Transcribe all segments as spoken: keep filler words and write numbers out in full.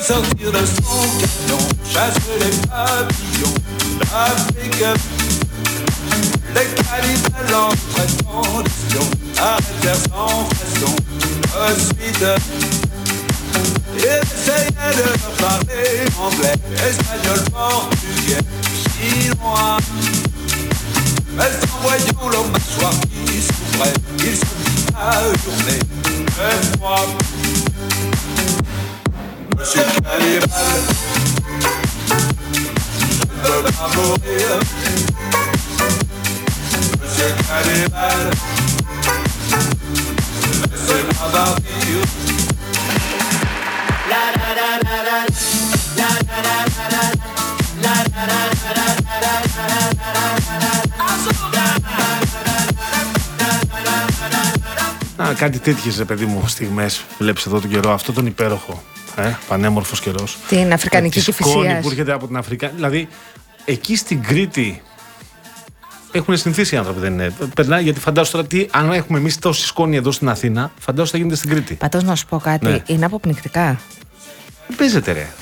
sortir de son camion, chasser les papillons d'Afrique. Les calibres l'entrée en condition, arrêter sans façon de suite. Il essayait de leur parler anglais, espagnol, portugais, chinois. Mais en voyant leur mâchoire qui s'ouvrait, ils se mit à hurler de froid. Monsieur Cannibal, je ne veux pas mourir. Monsieur Cannibal, laissez-moi partir. La la la la la, la la la la la, la la la la la, la la la la. Α, κάτι τέτοιες, ρε παιδί μου, στιγμές βλέπεις εδώ τον καιρό, αυτό τον υπέροχο. Ε, πανέμορφος καιρός. Την Αφρικανική ε, Κυφυσίας. Τη σκόνη που έρχεται από την Αφρικά. Δηλαδή, εκεί στην Κρήτη έχουν συνηθίσει οι άνθρωποι, δεν είναι. Περνάει, γιατί φαντάζομαι τώρα τι, αν έχουμε εμείς τόση σκόνη εδώ στην Αθήνα, φαντάζομαι θα γίνεται στην Κρήτη. Πατώς να σου πω κάτι, ναι. Είναι αποπνικτικά. Δεν παίζεται, ρε.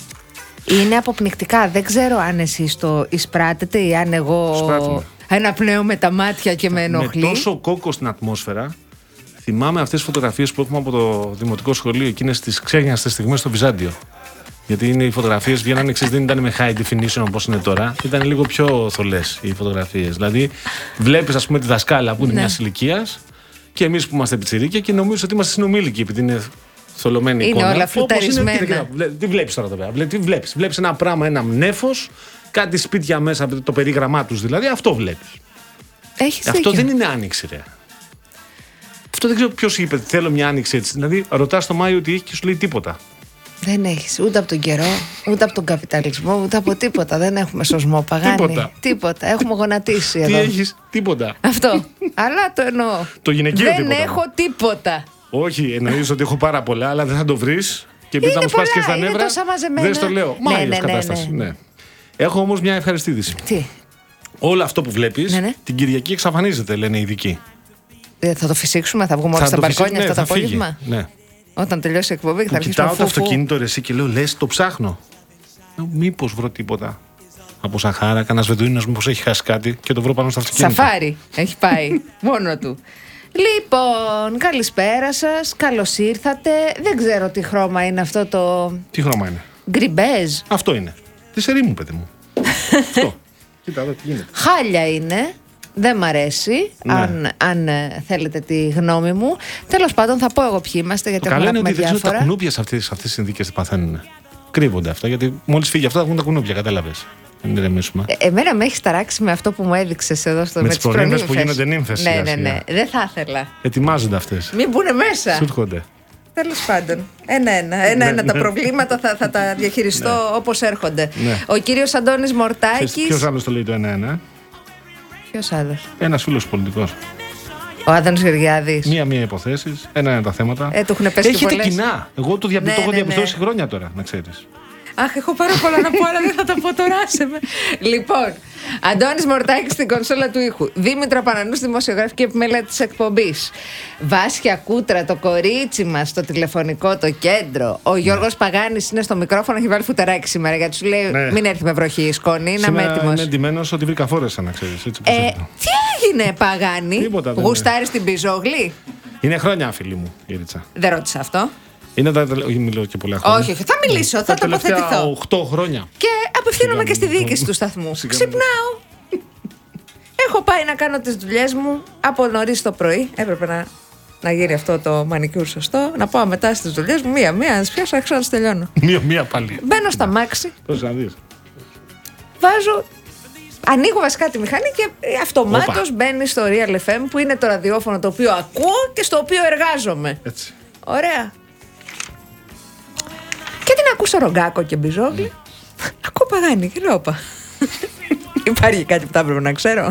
Είναι αποπνικτικά. Δεν ξέρω αν εσείς το εισπράτετε ή αν εγώ αναπνέω με τα μάτια και με ενοχλεί. Με τόσο κόκκο στην ατμόσφαιρα. Θυμάμαι αυτές τις φωτογραφίες που έχουμε από το δημοτικό σχολείο, εκείνες τις ξέγνιαστες στιγμές στο Βυζάντιο. Γιατί είναι οι φωτογραφίες βγαίνανε εξής, δεν ήταν με high definition όπως είναι τώρα, ήταν λίγο πιο θολές οι φωτογραφίες. Δηλαδή, βλέπεις, ας πούμε, τη δασκάλα που είναι ναι. μιας ηλικίας και εμείς που είμαστε πιτσιρίκια και νομίζω ότι είμαστε συνομήλικοι επειδή είναι θολωμένη είναι εικόνα. όλα φλουταρισμένα. Τι βλέπεις τώρα εδώ πέρα, τι βλέπεις. Βλέπεις ένα πράγμα, ένα νέφος, κάτι σπίτια μέσα, το περίγραμμά τους δηλαδή, αυτό βλέπεις. Έχεις αυτό δίκιο. δεν είναι άνοιξη, ρε. Αυτό δεν ξέρω ποιος είπε, θέλω μια άνοιξη έτσι. Δηλαδή, ρωτάς το Μάιο ότι έχει και σου λέει τίποτα. Δεν έχεις ούτε από τον καιρό, ούτε από τον καπιταλισμό, ούτε από τίποτα. Δεν έχουμε σωσμό, Παγάνη. Τίποτα. Τίποτα. Έχουμε γονατίσει εδώ. Τι έχεις, τίποτα. Αυτό. Αλλά το εννοώ. Το γυναικείο δεν τίποτα. Δεν έχω τίποτα. Όχι, εννοείς ότι έχω πάρα πολλά, αλλά δεν θα το βρεις. Και επειδή θα μου σπάσει και στα νεύρα. Δεν στο λέω. Μάιος ναι, ναι, κατάσταση. Ναι, ναι. Ναι. Έχω όμως μια ευχαριστήδηση. Τι. Όλο αυτό που βλέπεις, ναι, ναι. την Κυριακή εξαφανίζεται, λένε οι ειδικοί. Θα το φυσήξουμε, θα βγούμε όλοι στα μπαλκόνια αυτό το απόγευμα. Ναι. Όταν τελειώσει η εκπομπή και θα αρχίσουμε. Κοιτάω το αυτοκίνητο ρε εσύ και λέω, λες, το ψάχνω. Μήπως βρω τίποτα. Από Σαχάρα, κανένας Βεδουίνος μήπως έχει χάσει κάτι και το βρω πάνω στο αυτοκίνητο. Σαφάρι έχει πάει μόνο του. Λοιπόν, καλησπέρα σας, καλώς ήρθατε. Δεν ξέρω τι χρώμα είναι αυτό το. Τι χρώμα είναι? Γκριμπέζ. Αυτό είναι. Τι σερί μου, παιδί μου. Αυτό. Κοίτα εδώ τι γίνεται. Χάλια είναι. Δεν μ' αρέσει, ναι. αν, αν θέλετε τη γνώμη μου. Τέλος πάντων, θα πω εγώ ποιοι είμαστε, γιατί έχουμε να πούμε διάφορα. διάφορα. Τα κουνούπια σε αυτές τις συνθήκες τι παθαίνουν. Κρύβονται αυτά, γιατί μόλις φύγει αυτό θα βγουν τα κουνούπια, κατάλαβες. Δεν ηρεμήσουμε. Ε, εμένα με έχει ταράξει με αυτό που μου έδειξες εδώ στο με, με τις προνύμφες που γίνονται νύμφες. Ναι, ναι, ναι. Δεν θα ήθελα. Ετοιμάζονται αυτές. Μην μπουνε μέσα. Σου έρχονται. Τέλος πάντων. Ένα-ένα. Ένα-ένα τα προβλήματα θα, θα τα διαχειριστώ όπως έρχονται. Ο κύριος Αντώνης Μορτάκης. Ποιος άλλος το λέει το ένα-ένα? Ποιος άλλος? Ένας φίλος πολιτικός. Ο Άδωνης Γεωργιάδης. Μία-μία υποθέσεις, ένα-ένα τα θέματα. Ε, του έχουν πέσει έχετε πολλές. κοινά. Εγώ το, διαπι... ναι, το έχω ναι, διαπιστώσει ναι. χρόνια τώρα, να ξέρεις. Αχ, έχω πάρα πολλά να πω, αλλά δεν θα τα πω τώρα. Με. Λοιπόν, Αντώνης Μορτάκης στην κονσόλα του ήχου. Δήμητρα Πανανούς, δημοσιογράφη και επιμέλεια της εκπομπής. Βάσια Κούτρα, το κορίτσι μας, στο τηλεφωνικό, το κέντρο. Ο Γιώργος ναι. Παγάνης είναι στο μικρόφωνο, έχει βάλει φουτεράκι σήμερα γιατί σου λέει ναι. μην έρθει με βροχή η σκόνη, να είμαι έτοιμος. Είμαι εντυμένος ότι βρήκα φόρεσα, να ξέρεις. Έτσι, ε, τι έγινε, Παγάνη? Γουστάρεις την πιζόγλη? Είναι χρόνια, φίλη μου, η Ρίτσα. Δεν ρώτησα αυτό. Είναι τα. Όχι, μιλώ και πολλά χρόνια. Όχι, όχι, θα μιλήσω, θα τοποθετηθώ. οκτώ χρόνια. Και απευθύνομαι και στη διοίκηση του σταθμού. Ξυπνάω. Έχω πάει να κάνω τις δουλειές μου από νωρίς το πρωί. Έπρεπε να, να γίνει αυτό το μανικιούρ σωστό. Να πάω μετά στις δουλειές μου. Μία-μία, να τις πιάσω, άρχισα να τις τελειώνω. Μία-μία πάλι. Μπαίνω στα μάξι. Πώς να δεις. Βάζω. Ανοίγω βασικά τη μηχανή και αυτομάτως μπαίνει στο Real εφ εμ που είναι το ραδιόφωνο το οποίο ακούω και στο οποίο εργάζομαι. Έτσι. Ωραία. Και την ακούσω Ρογκάκο και Μπιζόγλη. Mm. Ακούω Παγάνη και λέω όπα. Υπάρχει κάτι που θα έπρεπε να ξέρω.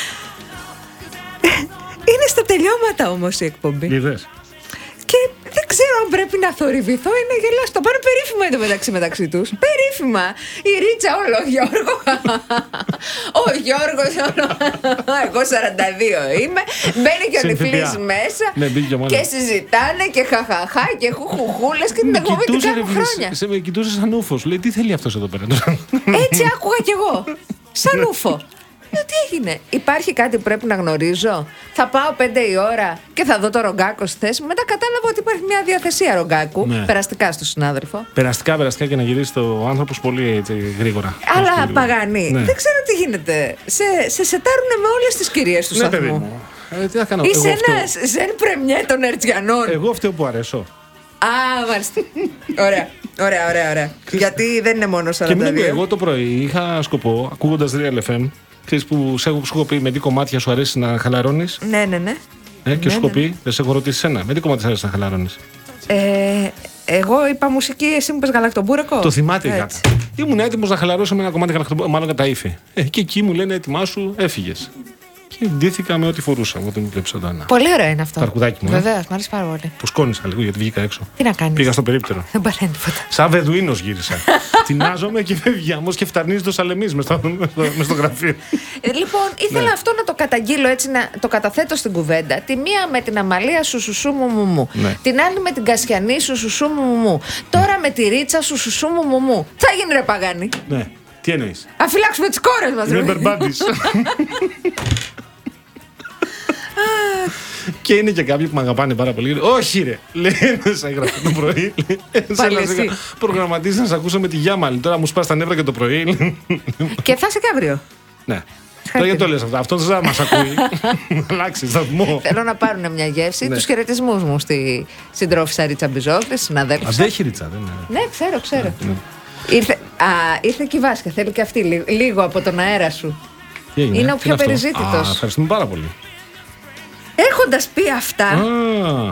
Είναι στα τελειώματα όμως η εκπομπή. Είδες. Και δεν ξέρω αν πρέπει να θορυβηθώ ή να γελάσω. Το πάνε περίφημα εντωμεταξύ μεταξύ τους. Περίφημα. Η Ρίτσα, όλο ο Γιώργο. Ο Γιώργος, όλο. Εγώ σαράντα δύο είμαι. Μπαίνει και ο Νιφλής μέσα. Ναι, και συζητάνε και χαχαχά και χουχουχούλες και την εγώ την κάνω χρόνια. Σε με κοιτούσε σαν ούφο. Λέει, τι θέλει αυτός εδώ πέρα. Έτσι άκουγα κι εγώ. Σαν ούφο. Τι έγινε, υπάρχει κάτι που πρέπει να γνωρίζω. Θα πάω πέντε η ώρα και θα δω το Ρογκάκο στη θέση μου. Μετά κατάλαβα ότι υπάρχει μια διαθεσία Ρογκάκου. Ναι. Περαστικά στον συνάδελφο. Περαστικά, περαστικά και να γυρίσει ο άνθρωπος πολύ έτσι, γρήγορα. Αλλά Παγάνη, ναι. δεν ξέρω τι γίνεται. Σε, σε σετάρουν με όλες τις κυρίες του ναι, σταθμού. Ε, τι θα κάνω. Είσαι εγώ ένα ζεν πρεμιέ των Ερτζιανών. Εγώ αυτό που αρέσω. Α, μάλιστα. Ωραία, ωραία, ωραία. ωραία. Γιατί δεν είναι μόνο σαράντα δύο. Και εγώ το πρωί είχα σκοπό, ακούγοντας Real εφ εμ, ξέρεις που σε έχω πει με τι κομμάτια σου αρέσει να χαλαρώνεις. Ναι, ναι, ναι. Ε, και ναι, σου έχω ναι, πει, ναι. δεν σε έχω ρωτήσει σένα. Με τι κομμάτια σου αρέσει να χαλαρώνεις. Ε, εγώ είπα μουσική, εσύ μου πες γαλακτομπούρεκο. Το θυμάται η Έτσι. γάτα. Ήμουν έτοιμος να χαλαρώσω με ένα κομμάτι γαλακτομπούρεκο, μάλλον κατά ύφη. Ε, και εκεί μου λένε ετοιμάσου, έφυγες. Και ντύθηκα με ό,τι φορούσα. Εγώ δεν βλέπω το ένα. Πολύ ωραίο είναι αυτό. Το αρκουδάκι μου. Ε. Βεβαίως, μου αρέσει πάρα πολύ. Που σκόνησα λίγο γιατί βγήκα έξω. Τι να κάνεις. Πήγα στο περίπτερο. Δεν παθαίνει τίποτα. Σαν Βεδουίνος γύρισα. Τεινάζομαι και φεύγει αμμός και φταρνίζει το σαλεμί μες στο, μες στο γραφείο. Ε, λοιπόν, ήθελα Ναι. αυτό να το καταγγείλω έτσι, να το καταθέτω στην κουβέντα. Τη μία με την Αμαλία σου σουσού μου μου μου. Ναι. Την άλλη με την Κασιανή σου σουσού μου μου μου. Τώρα με τη Ρίτσα σου σουσού μου μου μου. Θα γίνει ρε Παγάνη. Ναι. Τι εννοείς. Α φυλάξουμε τις κόρες μας. ρε. Remember buddies. Και είναι και κάποιοι που με αγαπάνε πάρα πολύ. Όχι, ρε! Λέει ένα έγραφε το πρωί. Πάλι εσύ. Προγραμματίζει να σε ακούσω με τη Γιάμαλη. Τώρα μου σπάς τα νεύρα και το πρωί. Και θα είσαι και αύριο. Ναι. Τώρα γιατί το λες αυτό. Αυτό δεν θα μας ακούει. Αλλάξει σταθμό. Θέλω να πάρουν μια γεύση. Ναι. Τους χαιρετισμούς μου στη συντρόφισσα Ρίτσα Μπιζόφλη, συναδέλφισσα. Αντέχει ρίτσα, δεν είναι. Ναι, ξέρω, ξέρω. Ναι. Ήρθε, α, ήρθε και η Βάσκα. Θέλει και αυτή λί- λίγο από τον αέρα σου. Τι έγινε, Είναι ο τι πιο αυτό? περιζήτητος. Α, ευχαριστούμε πάρα πολύ. Έχοντας πει αυτά. Α,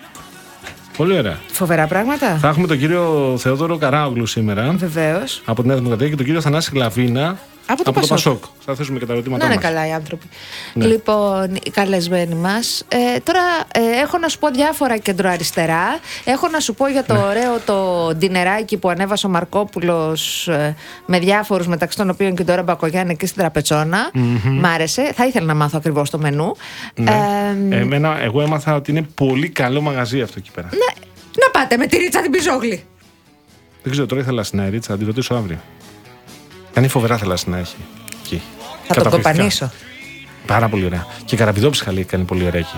πολύ ωραία. Φοβερά πράγματα. Θα έχουμε τον κύριο Θεόδωρο Καράογλου σήμερα Βεβαίως. από τη Νέα Δημοκρατία και τον κύριο Θανάση Γλαβίνα Από το Πασόκ. Θα θέσουμε και τα ερωτήματά Να είναι μας. καλά οι άνθρωποι. Ναι. Λοιπόν, οι καλεσμένοι μας. Ε, τώρα ε, έχω να σου πω διάφορα κεντροαριστερά. Έχω να σου πω για το Ναι. ωραίο το ντινεράκι που ανέβασε ο Μαρκόπουλος ε, με διάφορους, μεταξύ των οποίων και τώρα Μπακογιάννη εκεί στην Τραπετσόνα. Μ' άρεσε. Θα ήθελα να μάθω ακριβώς το μενού. Ναι. Ε, Εμένα, εγώ έμαθα ότι είναι πολύ καλό μαγαζί αυτό εκεί πέρα. ναι, να πάτε με τη Ρίτσα την Πιζόγλη. Δεν ξέρω, τώρα ήθελα να ρίτσα, θα την ρωτήσω αύριο. Κάνει φοβερά θαλάσσινα έχει. Εκεί. Θα τον Καταπληκτικά. κοπανίσω. Πάρα πολύ ωραία. Και καραπηδόψυχα λέει κάνει πολύ ωραία εκεί.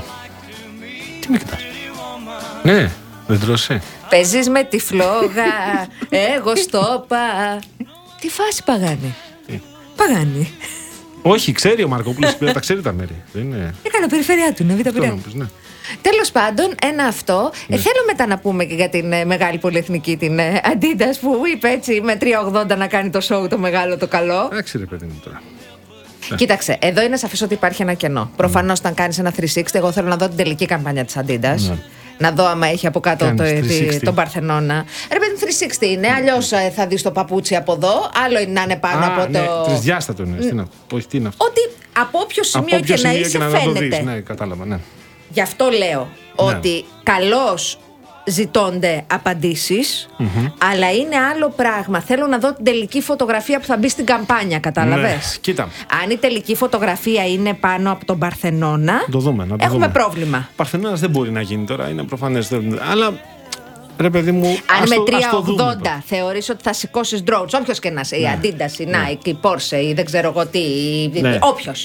Τι με κοιτάς. Ναι, δεν τρώσει. Παίζεις με τη φλόγα, εγώ στο πα. Τι φάση Παγάνη. Τι? Παγάνη. Όχι, ξέρει ο Μαρκόπουλος, τα ξέρει τα μέρη. Δεν είναι. Έκανε περιφερειά του, είναι β' Αυτό Πειραιά. να πεις, ναι. Τέλος πάντων, ένα αυτό. Ε, θέλω μετά να πούμε και για την ε, μεγάλη πολυεθνική, την ε, Adidas, που είπε έτσι με τρία ογδόντα να κάνει το show το μεγάλο το καλό. Εντάξει ρε παιδί μου τώρα. Κοίταξε, εδώ είναι σαφές ότι υπάρχει ένα κενό. Προφανώς, όταν κάνεις ένα τριακόσια εξήντα, εγώ θέλω να δω την τελική καμπάνια της Adidas. Ναι. Να δω άμα έχει από κάτω το, Κάνεις τριακόσια τη- εξήντα. τον Παρθενώνα. Ρε παιδί, τριακόσια εξήντα είναι. Αλλιώς ε, θα δεις το παπούτσι από εδώ. Άλλο είναι να είναι πάνω Α, από ναι, το. τρισδιάστατο είναι. Τι να πω, όχι, τι είναι αυτό. Ότι από όποιο σημείο Από όποιο και να σημείο είσαι, και να το φαίνεται. δεις. Ναι, κατάλαβα, ναι. Γι' αυτό λέω ότι καλώς ζητώνται απαντήσεις, αλλά είναι άλλο πράγμα. Θέλω να δω την τελική φωτογραφία που θα μπει στην καμπάνια, κατάλαβες. Ναι, κοίτα. Αν η τελική φωτογραφία είναι πάνω από τον Παρθενώνα, Το δούμε, να το έχουμε δούμε. πρόβλημα. Παρθενώνας δεν μπορεί να γίνει τώρα, είναι προφανές. δεν- Αλλά ρε παιδί μου. Αν ας με το- ας το δούμε τριακόσια ογδόντα τώρα. θεωρείς ότι θα σηκώσει drones, όποιος και να είσαι, η Adidas, η Ναι. Nike, η Porsche, ή δεν ξέρω εγώ τι, η- Ναι. όποιος.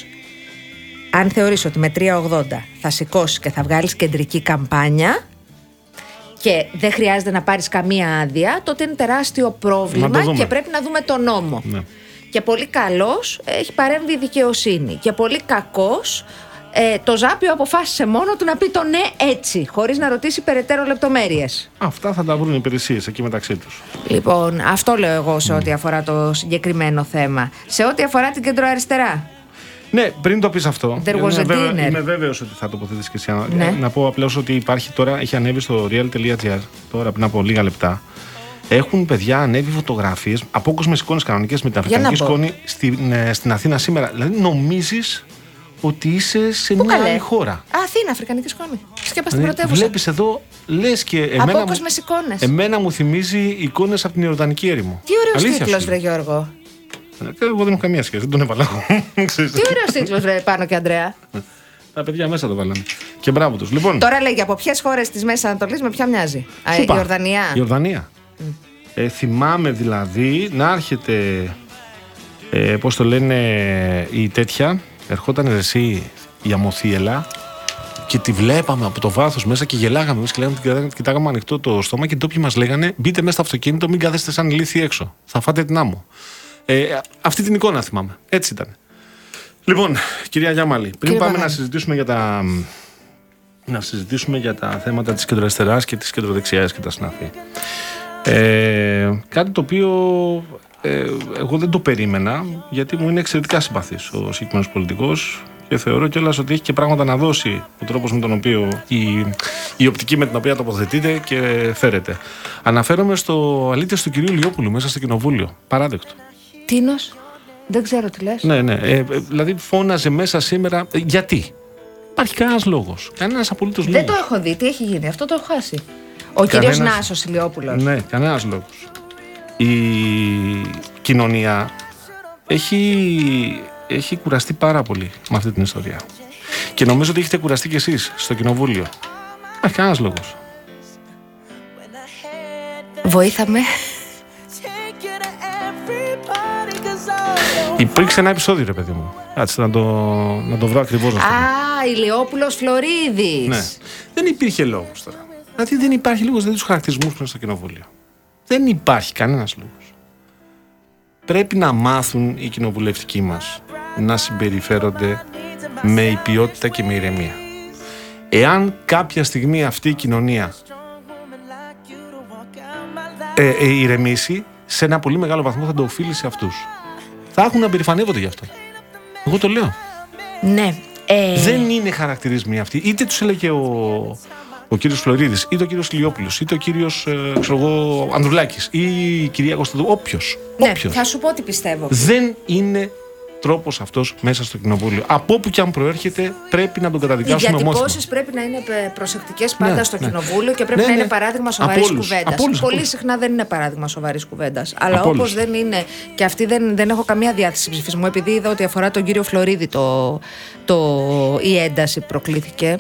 Αν θεωρείς ότι με τριακόσια ογδόντα θα σηκώσει και θα βγάλεις κεντρική καμπάνια και δεν χρειάζεται να πάρεις καμία άδεια, τότε είναι τεράστιο Να πρόβλημα το δούμε. και πρέπει να δούμε τον νόμο. Ναι. Και πολύ καλός έχει παρέμβει η δικαιοσύνη. Και πολύ κακός ε, το Ζάπιο αποφάσισε μόνο του να πει το ναι έτσι, χωρίς να ρωτήσει περαιτέρω λεπτομέρειες. Αυτά θα τα βρουν οι υπηρεσίες εκεί μεταξύ τους. Λοιπόν, αυτό λέω εγώ σε ό,τι αφορά το συγκεκριμένο θέμα. Σε ό,τι αφορά την κεντροαριστερά. Ναι, πριν το πεις αυτό, There was είμαι, a βέβαιο- dinner. είμαι βέβαιος ότι θα τοποθετήσεις και εσύ. Ναι. Να πω απλώς ότι υπάρχει τώρα, έχει ανέβει στο real.gr τώρα πριν από λίγα λεπτά. Έχουν παιδιά ανέβει φωτογραφίες, απόκοσμες εικόνες κανονικές με την Για να αφρικανική πω. σκόνη στην, ε, στην Αθήνα σήμερα. Δηλαδή νομίζεις ότι είσαι σε Πού μια καλέ. άλλη χώρα. Α, Αθήνα, Αφρικανική σκόνη. Σκέπα στην Δηλαδή, πρωτεύουσα. βλέπεις εδώ λες και εμένα, Απόκοσμες εικόνες. εμένα μου θυμίζει εικόνες από την Ιορδανική έρημο. Τι ωραίος τίτλος, βρε Γιώργο. Εγώ δεν έχω καμία σχέση, δεν τον έβαλα. Τι ωραίος τίτλος, βρε Πάνο και Ανδρέα. Τα παιδιά μέσα το βάλανε. Και μπράβο τους. Λοιπόν, τώρα λέγει από ποιες χώρες της Μέσης Ανατολής με ποια μοιάζει. Α, η Ιορδανία. Η Ιορδανία. Mm. Ε, θυμάμαι δηλαδή να έρχεται, ε, πώς το λένε, η τέτοια. Ερχόταν εσύ η Αμοθίελα και τη βλέπαμε από το βάθος μέσα και γελάγαμε. Εμείς και λέγαμε, κοιτάγαμε ανοιχτό το στόμα και οι τόποι μας λέγανε: μπείτε μέσα στο αυτοκίνητο, μην κάθεστε σαν ηλίθιοι έξω. Θα φάτε την άμμο. Ε, αυτή την εικόνα θυμάμαι. Έτσι ήταν. Λοιπόν, κυρία Γιάμαλη, πριν Κύριε πάμε Παγάνη. να συζητήσουμε για τα. να συζητήσουμε για τα θέματα της κεντροαριστεράς και της κεντροδεξιάς και τα συναφή. Ε, κάτι το οποίο ε, εγώ δεν το περίμενα, γιατί μου είναι εξαιρετικά συμπαθής ο συγκεκριμένος πολιτικός και θεωρώ κιόλας ότι έχει και πράγματα να δώσει ο τρόπος με τον οποίο η, η οπτική με την οποία τοποθετείται και φέρεται. Αναφέρομαι στο αλήτες του κυρίου Λιόπουλου μέσα στο κοινοβούλιο. Παράδεκτο. Τίνος, δεν ξέρω τι λες. Ναι, ναι. Ε, δηλαδή φώναζε μέσα σήμερα. Ε, γιατί. Υπάρχει κανένας λόγος. Κανένας απολύτως λόγος. Δεν το έχω δει. Τι έχει γίνει. Αυτό το έχω χάσει. Ο κανένας... κύριος Νάσος Ηλιόπουλος. Ναι, κανένας λόγος. Η κοινωνία έχει, έχει κουραστεί πάρα πολύ με αυτή την ιστορία. Και νομίζω ότι έχετε κουραστεί κι εσείς στο κοινοβούλιο. Υπάρχει κανένας λόγος. Βοήθαμε. Υπήρξε ένα επεισόδιο, ρε παιδί μου. Κάτσε να το, να το βρω ακριβώς. Α, Ηλιόπουλος Φλωρίδης. Ναι. Δεν υπήρχε λόγος τώρα. Δηλαδή δεν υπάρχει λόγος, δεν τους χαρακτηρισμούς μέσα στο κοινοβούλιο. Δεν υπάρχει κανένας λόγος. Πρέπει να μάθουν οι κοινοβουλευτικοί μας να συμπεριφέρονται με υπιότητα και με ηρεμία. Εάν κάποια στιγμή αυτή η κοινωνία ε, ε, ηρεμήσει, σε ένα πολύ μεγάλο βαθμό θα το οφείλει σε αυτούς. Θα έχουν να περηφανεύονται γι' αυτό. Εγώ το λέω. Ναι. Ε... Δεν είναι χαρακτηρισμοί αυτοί. Είτε τους έλεγε ο, ο κύριος Φλωρίδης, είτε ο κύριος Ηλιόπουλος, είτε ο κύριος ε, ξέρω εγώ, Ανδρουλάκης ή η κυρία Κωνσταντού. Όποιος. Ναι, όποιος. θα σου πω τι πιστεύω. Δεν είναι τρόπος αυτός μέσα στο κοινοβούλιο. Από όπου και αν προέρχεται, πρέπει να τον καταδικάσουμε ομόθυμα. Οι διατυπώσεις πρέπει να είναι προσεκτικές πάντα ναι, στο ναι. κοινοβούλιο και πρέπει ναι, να ναι. είναι παράδειγμα σοβαρής κουβέντας. Πολύ συχνά δεν είναι παράδειγμα σοβαρής κουβέντας. Αλλά όπως δεν είναι, και αυτή δεν, δεν έχω καμία διάθεση ψηφισμού, επειδή είδα ότι αφορά τον κύριο Φλωρίδη το, το, η ένταση προκλήθηκε.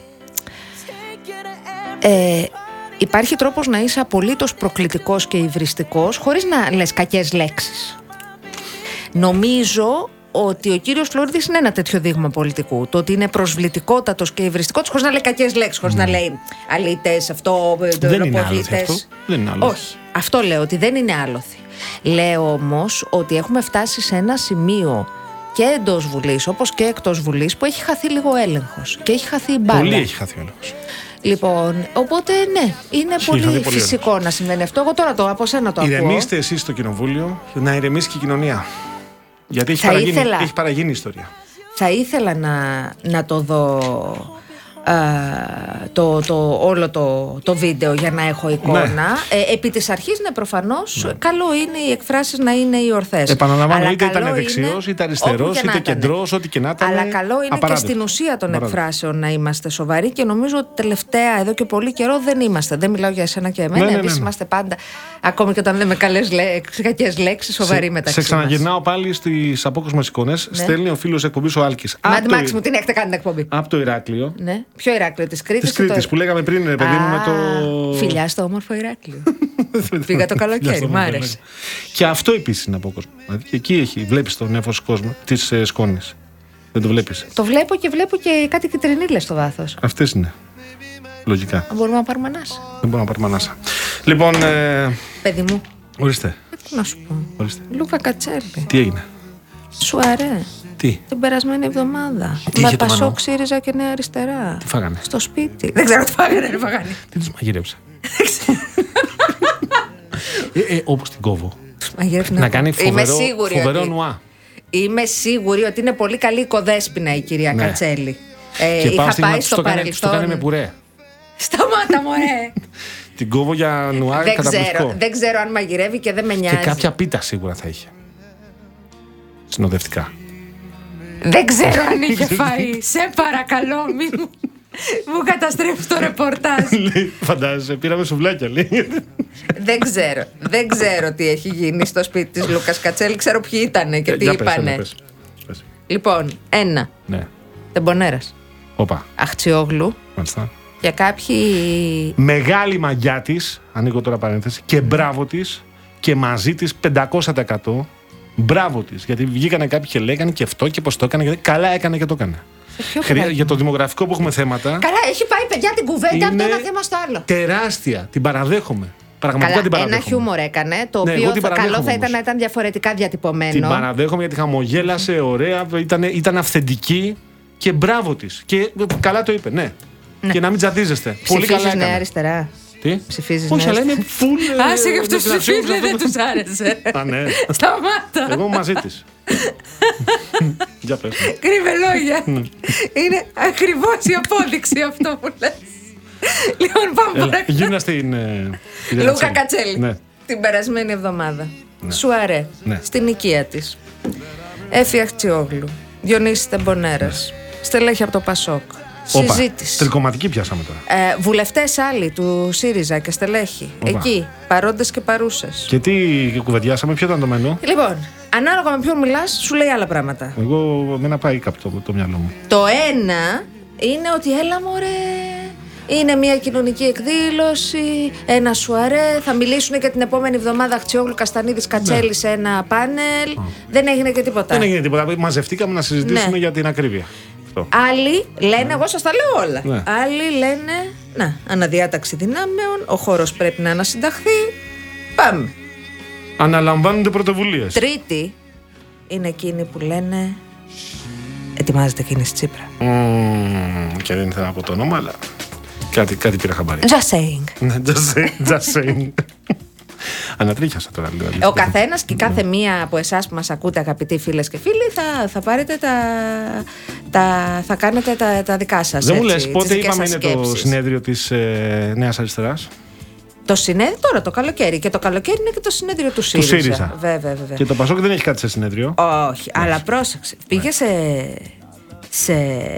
Ε, υπάρχει τρόπος να είσαι απολύτως προκλητικός και υβριστικός χωρίς να λες κακές λέξεις. Νομίζω ότι ο κύριος Φλωρίδης είναι ένα τέτοιο δείγμα πολιτικού. Το ότι είναι προσβλητικότατος και υβριστικός χωρίς να λέει κακές λέξεις, χωρίς mm. να λέει αλήτες, αυτό, δεν είναι άλοθη αυτό. Δεν είναι άλοθη. Όχι. Αυτό λέω, ότι δεν είναι άλοθη. Λέω όμως ότι έχουμε φτάσει σε ένα σημείο και εντός Βουλής, όπως και εκτός Βουλής, που έχει χαθεί λίγο έλεγχος και έχει χαθεί η μπάλα. Πολύ έχει χαθεί ο έλεγχος. Λοιπόν, οπότε ναι, είναι πολύ, πολύ φυσικό έλεγχος να συμβαίνει αυτό. Εγώ τώρα το από σένα το ακούω. Ηρεμήστε εσείς στο κοινοβούλιο, να ηρεμήσει και η κοινωνία. Γιατί έχει παραγίνει, ήθελα, έχει παραγίνει η ιστορία. Θα ήθελα να, να το δω α, το, το, όλο το, το βίντεο για να έχω εικόνα. Ναι. Ε, επί της αρχής, ναι, προφανώς, ναι. καλό είναι οι εκφράσεις να είναι οι ορθές. Επαναλαμβάνω, αλλά είτε ήταν δεξιός, είτε αριστερός, είτε κεντρός, ό,τι και να ήταν. Αλλά καλό είναι απαράδεκτο. Και στην ουσία των απαράδεκτο. εκφράσεων να είμαστε σοβαροί και νομίζω ότι τελευταία εδώ και πολύ καιρό δεν είμαστε. Δεν μιλάω για εσένα και εμένα. Ναι, ναι, ναι, ναι. Είμαστε πάντα, ακόμη και όταν λέμε καλές λέξεις, κακές λέξεις, σοβαροί μεταξύ μας. Σε ξαναγυρνάω πάλι στις απόκοσμες εικόνες. Ναι. Στέλνει ο φίλος εκπομπής ο Άλκης. Μάντι Μάξι μου, την έχετε κάνει την εκπομπή. Από το Ηράκλειο. Ναι. Ποιο Ηράκλειο, της Κρήτης. Της Κρήτης, το... που λέγαμε πριν, παιδί μου, με το. Φιλιά στο όμορφο Ηράκλειο. Πήγα το καλοκαίρι, μ' άρεσε. Και αυτό επίσης είναι απόκοσμο. Δηλαδή, εκεί έχει, βλέπεις το νέφος της ε, σκόνης. Δεν το βλέπεις. Το βλέπω και βλέπω και κάτι κυτρινίλες στο βάθος. Αυτές είναι. Λογικά. Μπορούμε να πάρουμε ανάσα. Δεν μπορούμε να πάρουμε ανάσα. Λοιπόν. Ε... Παιδί μου. Ορίστε. Τι να σου πω. Ορίστε. Λούκα Κατσέλη. Τι έγινε. Σουαρέ. Τι. Την περασμένη εβδομάδα. Τι με Πασόκ, ΣΥΡΙΖΑ και Νέα Αριστερά. Τι φάγανε. Στο σπίτι. Δεν ξέρω τι φάγανε. Δεν φάγανε. Τι τους μαγειρέψε. ε, ε, όπως την κόβω. Να κάνει φοβερό, φοβερό ότι... νουά. Είμαι σίγουρη ότι είναι πολύ καλή οικοδέσποινα η κυρία ναι. Κατσέλη. Ε, και είχα πάει στο παρελθόν. Το κάνει με πουρέ. Σταμάτα, μωρέ. Την κόβω για νουά καταπληκτικό. Δεν ξέρω αν μαγειρεύει και δεν με νοιάζει. Και κάποια πίτα σίγουρα θα είχε. Συνοδευτικά. Δεν ξέρω αν είχε φάει. Σε παρακαλώ, μη μου. Μου καταστρέφει το ρεπορτάζ. Φαντάζεσαι, πήραμε σουβλάκια, λέει. Δεν ξέρω. Δεν ξέρω τι έχει γίνει στο σπίτι της Λούκας Κατσέλη. Ξέρω ποιοι ήτανε και Ε, τι για πες, είπανε. ναι, πες, πες. Λοιπόν, ένα. Ναι. Τεμπονέρας. Όπα, Αχτσιόγλου. μάλιστα. Για κάποιοι. Μεγάλη μαγιά της, ανοίγω τώρα παρένθεση, και μπράβο της και μαζί της πεντακόσια τοις εκατό. Μπράβο της. Γιατί βγήκανε κάποιοι και λέγανε και αυτό και πώς το έκανε. Γιατί καλά έκανε και το έκανε. Ποιο Χρεια... κομμάτι? Για το δημογραφικό που έχουμε θέματα. Καλά, έχει πάει παιδιά την κουβέντα από το είναι ένα θέμα στο άλλο. τεράστια. Την παραδέχομαι. Πραγματικά Καλά, την παραδέχομαι. ένα χιούμορ έκανε, το Ναι, εγώ οποίο την θα, καλό παραδέχομαι θα ήταν όμως. να ήταν διαφορετικά διατυπωμένο. Την παραδέχομαι γιατί χαμογέλασε, ωραία, ήταν, ήταν αυθεντική και μπράβο της. Και καλά το είπε, ναι. Ναι. Και να μην τζατίζεστε. Πολύ καλά Ψηφίζεις Νέα έκανε. Αριστερά. Τι? Ψηφίζεις Όχι, Νέα αλλά είναι Αριστερά. full. Άσε και αυτούς τους ψηφίζουν, φίλοι δεν τους άρεσε. Α, ναι. Σταμάτα. Εγώ μαζί της. Για πες. Κρύβε λόγια. Είναι ακριβώς η απόδειξη αυτό που λες. Λοιπόν, πάμε Έλα, παρακάτω. Γίνα στην. ε, στην Λούκα Ρατσέλη. Κατσέλη. Ναι. Την περασμένη εβδομάδα. Σουαρέ. Ναι. Στην οικία της. Έφη Αχτσιόγλου. Διονύσης Τεμπονέρας. Στελέχη από το Πασόκ. Όπα, Συζήτηση. τρικομματική πιάσαμε τώρα. Ε, βουλευτές άλλοι του ΣΥΡΙΖΑ και στελέχη. Οπα. Εκεί, παρόντες και παρούσες. Και τι κουβεντιάσαμε, ποιο ήταν το μενού. Λοιπόν, ανάλογα με ποιον μιλάς, σου λέει άλλα πράγματα. Εγώ, εμένα πάει κάπου το, το μυαλό μου. Το ένα είναι ότι έλα μωρέ, είναι μια κοινωνική εκδήλωση, ένα σουαρέ, θα μιλήσουν και την επόμενη εβδομάδα Αχτσιόγλου Καστανίδης Κατσέλη σε ένα πάνελ. Δεν έγινε και τίποτα. Δεν έγινε τίποτα. Μαζευτήκαμε να συζητήσουμε Ναι. για την ακρίβεια. Αυτό. Άλλοι λένε, εγώ σας τα λέω όλα. Ναι. Άλλοι λένε, να, αναδιάταξη δυνάμεων, ο χώρος πρέπει να ανασυνταχθεί. Πάμε. Αναλαμβάνονται πρωτοβουλίες. Τρίτη είναι εκείνοι που λένε, ετοιμάζεται κίνηση Τσίπρα. Mm, και δεν ήθελα να πω το όνομα, αλλά κάτι, κάτι πήρα χαμπάρι. Just saying. Ναι, just saying, just saying. Ανατρίχιασα τώρα λίγο. Ο καθένας και κάθε μία από εσάς που μας ακούτε, αγαπητοί φίλες και φίλοι, θα, θα πάρετε τα, τα. θα κάνετε τα, τα δικά σας. Δεν μου έτσι, λες τις πότε δικές είπαμε σας είναι το σκέψεις. συνέδριο της ε, Νέας Αριστεράς. Το συνέδριο τώρα το καλοκαίρι. Και το καλοκαίρι είναι και το συνέδριο του ΣΥΡΙΖΑ. ΣΥΡΙΖΑ. Βέβαια, βέβαια. Και το Πασόκ δεν έχει κάτι σε συνέδριο. Όχι, αλλά πρόσεξε. Πήγε σε, σε,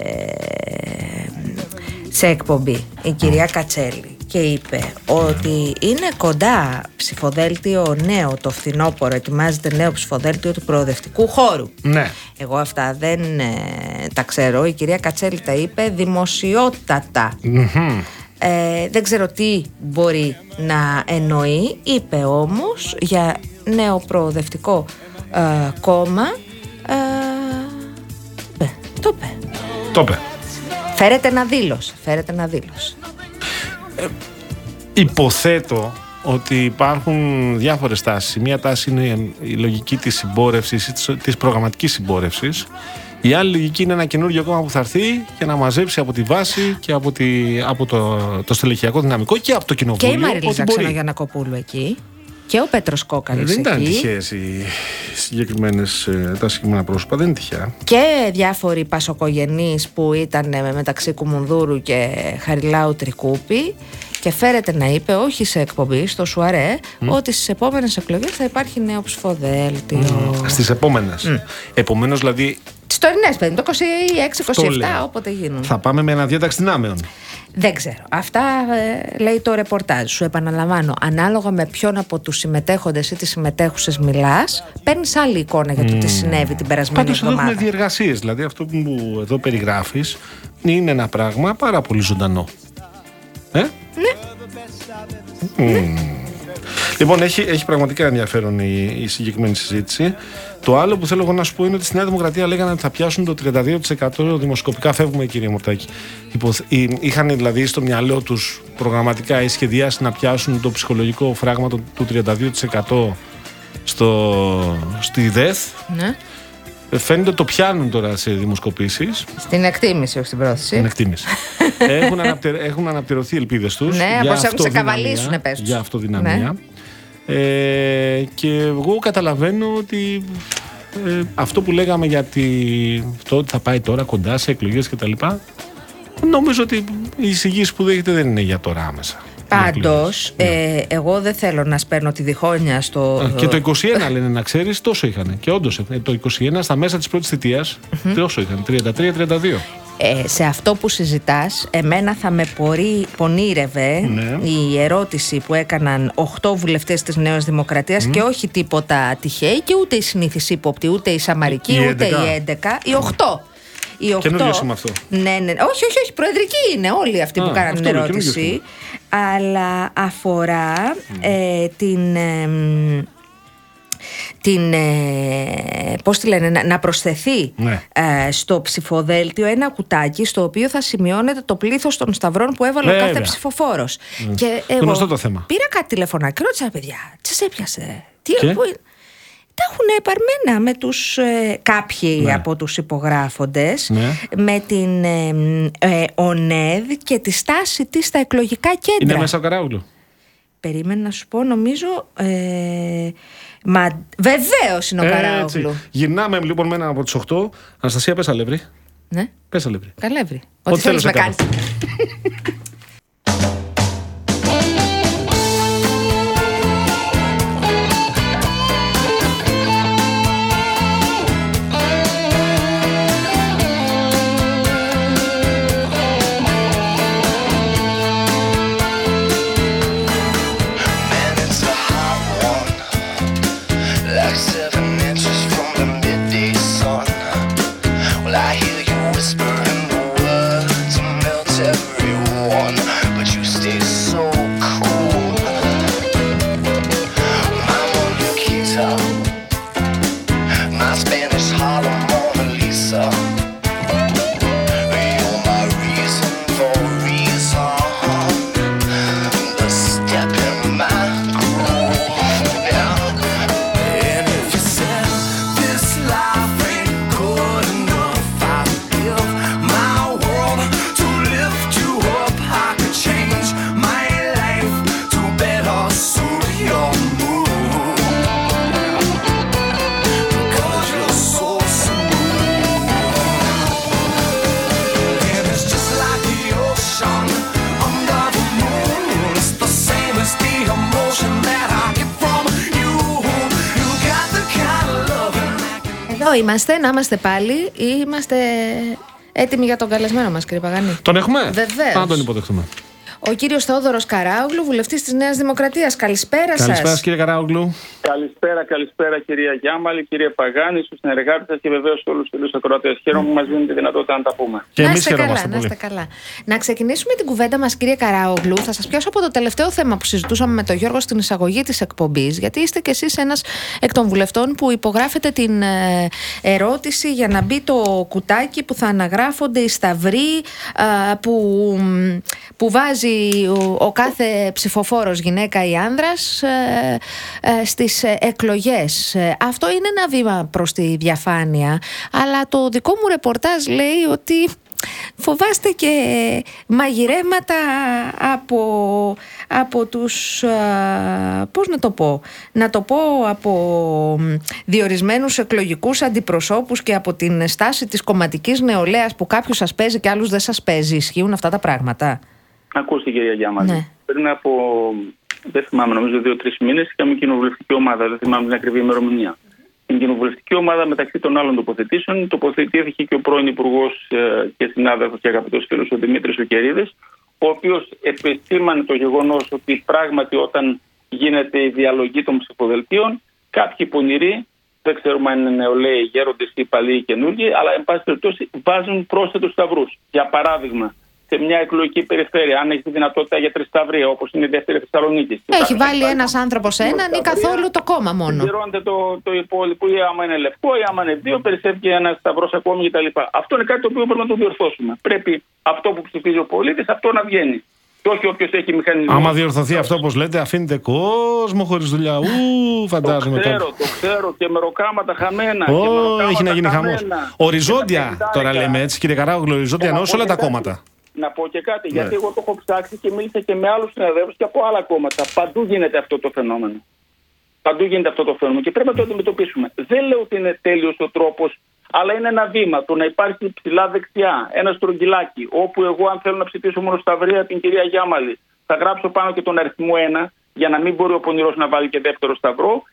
σε εκπομπή η κυρία Κατσέλη και είπε ότι είναι κοντά ψηφοδέλτιο νέο το φθινόπωρο, ετοιμάζεται νέο ψηφοδέλτιο του προοδευτικού χώρου. Ναι. Εγώ αυτά δεν ε, τα ξέρω. Η κυρία Κατσέλη τα είπε δημοσιότατα. Μμμ. Ε, δεν ξέρω τι μπορεί να εννοεί. Είπε όμως για νέο προοδευτικό ε, κόμμα. Ε, είπε, το είπε. Το είπε. Φέρετε να δήλωσε. Φέρετε να δήλωσε. Υποθέτω ότι υπάρχουν διάφορες τάσεις. Η μία τάση είναι η λογική της συμπόρευσης, της προγραμματικής συμπόρευσης. Η άλλη λογική είναι ένα καινούργιο κόμμα που θα έρθει και να μαζέψει από τη βάση και από, τη, από το, το στελεχειακό δυναμικό και από το Και κοινοβούλιο. η Μαριλίζα ό,τι μπορεί. Ξαναγιαννακοπούλου εκεί. Και ο Πέτρος Κόκαλης Δεν ήταν εκεί. τυχαίες οι συγκεκριμένες, ε, τα συγκεκριμένα πρόσωπα, δεν είναι τυχαία. Και διάφοροι πασοκογενείς που ήταν ε, μεταξύ Κουμουνδούρου και Χαριλάου Τρικούπη. Και φέρεται να είπε, όχι σε εκπομπή, στο Σουαρέ, mm. ότι στις επόμενες εκλογές θα υπάρχει νέο ψηφοδέλτιο. Mm. Στις επόμενες. Mm. Επομένως, δηλαδή. Τις τωρινές, παιδί, το είκοσι έξι είκοσι επτά, λέω. όποτε γίνουν. Θα πάμε με αναδιάταξη δυνάμεων. Δεν ξέρω. Αυτά ε, λέει το ρεπορτάζ. Σου επαναλαμβάνω, ανάλογα με ποιον από τους συμμετέχοντες ή τις συμμετέχουσες μιλάς, παίρνεις άλλη εικόνα για το τι συνέβη την περασμένη Πάντως εδώ εβδομάδα. έχουμε διεργασίες. Δηλαδή, αυτό που εδώ περιγράφεις είναι ένα πράγμα πάρα πολύ ζωντανό. Ε? Ναι. Mm. Λοιπόν, έχει, έχει πραγματικά ενδιαφέρον η, η συγκεκριμένη συζήτηση. Το άλλο που θέλω εγώ να σου πω είναι ότι στη Νέα Δημοκρατία λέγανε ότι θα πιάσουν το τριάντα δύο τοις εκατό δημοσκοπικά. Φεύγουμε, κύριε Μορτάκη. Είχαν δηλαδή στο μυαλό τους προγραμματικά ή σχεδιάσει να πιάσουν το ψυχολογικό φράγμα του τριάντα δύο τοις εκατό στο, στη ΔΕΘ. Ναι. Φαίνεται το πιάνουν τώρα σε δημοσκοπήσεις. Στην εκτίμηση, όχι στην πρόθεση. Στην εκτίμηση. έχουν, αναπτερ, έχουν αναπτερωθεί οι ελπίδες τους. Ναι, για όπως έχουν σε αυτοδυναμία, καβαλήσουνε, πες τους. για αυτοδυναμία. Ναι. Ε, και εγώ καταλαβαίνω ότι ε, αυτό που λέγαμε για το ότι θα πάει τώρα κοντά σε εκλογές κτλ. Νομίζω ότι οι εισηγήσεις που δέχεται δεν είναι για τώρα άμεσα. Πάντως, ε, εγώ δεν θέλω να σπέρνω τη διχόνοια στο. Και το είκοσι ένα λένε να ξέρεις τόσο είχαν. Και όντως το είκοσι ένα στα μέσα της πρώτης θητείας τόσο είχαν. τριάντα τρία τριάντα δύο. Ε, σε αυτό που συζητάς, εμένα θα με πορεί, πονήρευε ναι. η ερώτηση που έκαναν οκτώ βουλευτές της Νέας Δημοκρατίας mm. και όχι τίποτα τυχαίοι και ούτε η συνήθις ύποπτη, ούτε η Σαμαρική, η ούτε έντεκα. οι έντεκα, οι οκτώ. Οι οκτώ. Καινούριο σήμα αυτό. Ναι, ναι, όχι, όχι, όχι, προεδρική είναι όλοι αυτοί Α, που κάναν την ερώτηση. Αλλά αφορά mm. ε, την... Ε, την, ε, πώς τη λένε, να, να προσθεθεί ναι. ε, στο ψηφοδέλτιο ένα κουτάκι στο οποίο θα σημειώνεται το πλήθος των σταυρών που έβαλε ο κάθε ψηφοφόρος. Mm. Και εγώ γνωστό το θέμα. Πήρα κάτι τηλεφωνά και ρώτησα, παιδιά, τι έπιασε, τι και? Πού είναι? Τα έχουν επαρμένα με τους ε, κάποιοι ναι. από τους υπογράφοντες ναι. με την ε, ε, ΟΝΕΔ και τη στάση της στα εκλογικά κέντρα. Είναι μέσα ο Καράουλου. Περίμενα να σου πω, νομίζω ε, μα, βεβαίως είναι ο Καράουλου. Γυρνάμε λοιπόν με έναν από τους οκτώ. Αναστασία, πες αλεύρι. Ναι. Πες αλεύρι. Καλεύρι. Ό,τι, Ό,τι θέλεις να κάνεις. Εδώ είμαστε, να είμαστε πάλι ή είμαστε έτοιμοι για τον καλεσμένο μας, κύριε Παγάνη? Τον έχουμε? Βεβαίως. Να τον υποδεχτούμε. Ο κύριος Θεόδωρος Καράογλου, βουλευτής της Νέας Δημοκρατίας. Καλησπέρα σας. Καλησπέρα κύριε Καράογλου. Καλησπέρα, καλησπέρα κυρία Γιάμαλη, κύριε Παγάνη, στους συνεργάτες σας και βεβαίως όλους τους φίλους ακροατές. Χαίρομαι που μας δίνετε τη δυνατότητα να τα πούμε. Και να εμείς χαιρόμαστε καλά, πολύ. Να, καλά. να ξεκινήσουμε την κουβέντα μας, κύριε Καράογλου. Θα σας πιάσω από το τελευταίο θέμα που συζητούσαμε με τον Γιώργο στην εισαγωγή της εκπομπής, γιατί είστε κι εσείς ένας εκ των βουλευτών που υπογράφετε την ε, ερώτηση για να μπει το κουτάκι που θα αναγράφονται οι σταυροί ε, που, που βάζει ο, ο κάθε ψηφοφόρος, γυναίκα ή άνδρας, ε, ε, στις εκλογές. Αυτό είναι ένα βήμα προς τη διαφάνεια, αλλά το δικό μου ρεπορτάζ λέει ότι φοβάστε και μαγειρέματα από, από τους, πώς να το πω, να το πω από διορισμένους εκλογικούς αντιπροσώπους και από την στάση της κομματικής νεολαίας που κάποιους σας παίζει και άλλους δεν σας παίζει. Ισχύουν αυτά τα πράγματα? Ακούστε κυρία Γιάμαλη, ναι. Πριν από, δεν θυμάμαι, νομίζω δύο-τρεις μήνες είχαμε κοινοβουλευτική ομάδα, δεν θυμάμαι την ακριβή ημερομηνία. Στην κοινοβουλευτική ομάδα, μεταξύ των άλλων τοποθετήσεων, τοποθετήθηκε και ο πρώην Υπουργός και συνάδελφος και αγαπητός φίλος ο Δημήτρης ο Κερίδης, ο οποίος επισήμανε το γεγονός ότι πράγματι όταν γίνεται η διαλογή των ψηφοδελτίων, κάποιοι πονηροί, δεν ξέρουμε αν είναι νεολαίοι, γέροντες ή παλιοί ή καινούργοι, αλλά εν πάση περιπτώσει βάζουν πρόσθετους σταυρούς. Για παράδειγμα, σε μια εκλογική περιφέρεια, αν έχει τη δυνατότητα για τρισταυρία, όπως είναι η δεύτερη Θεσσαλονίκη. Έχει βάλει ένας άνθρωπος έναν ή καθόλου το κόμμα μόνο? Συμπληρώνεται το, το υπόλοιπο, ή άμα είναι λευκό, ή άμα είναι δύο, περισσεύει και ένα σταυρός ακόμη κτλ. Αυτό είναι κάτι το οποίο πρέπει να το διορθώσουμε. Πρέπει αυτό που ψηφίζει ο πολίτης, αυτό να βγαίνει. Και όχι όποιος έχει μηχανισμό. Άμα διορθωθεί αυτό, όπως λέτε, αφήνετε κόσμο χωρίς δουλειά. Ου, φαντάζομαι. Το ξέρω, το ξέρω. Και μεροκάματα χαμένα. Ω, έχει να γίνει χαμός. Οριζόντια τώρα λέμε έτσι, κύριε Καράογλου, οριζόντια εννοώ σε όλα τα κόμματα. Να πω και κάτι, ναι. Γιατί εγώ το έχω ψάξει και μίλησα και με άλλους συναδέλφους και από άλλα κόμματα. Παντού γίνεται αυτό το φαινόμενο. Παντού γίνεται αυτό το φαινόμενο και πρέπει να το αντιμετωπίσουμε. Δεν λέω ότι είναι τέλειος ο τρόπος, αλλά είναι ένα βήμα. Το να υπάρχει ψηλά δεξιά, ένα στρογγυλάκι, όπου εγώ, αν θέλω να ψηφίσω μόνο σταυρία την κυρία Γιάμαλη, θα γράψω πάνω και τον αριθμό ένα, για να μην μπορεί ο πονηρός να βάλει και δεύτερο σταυρό,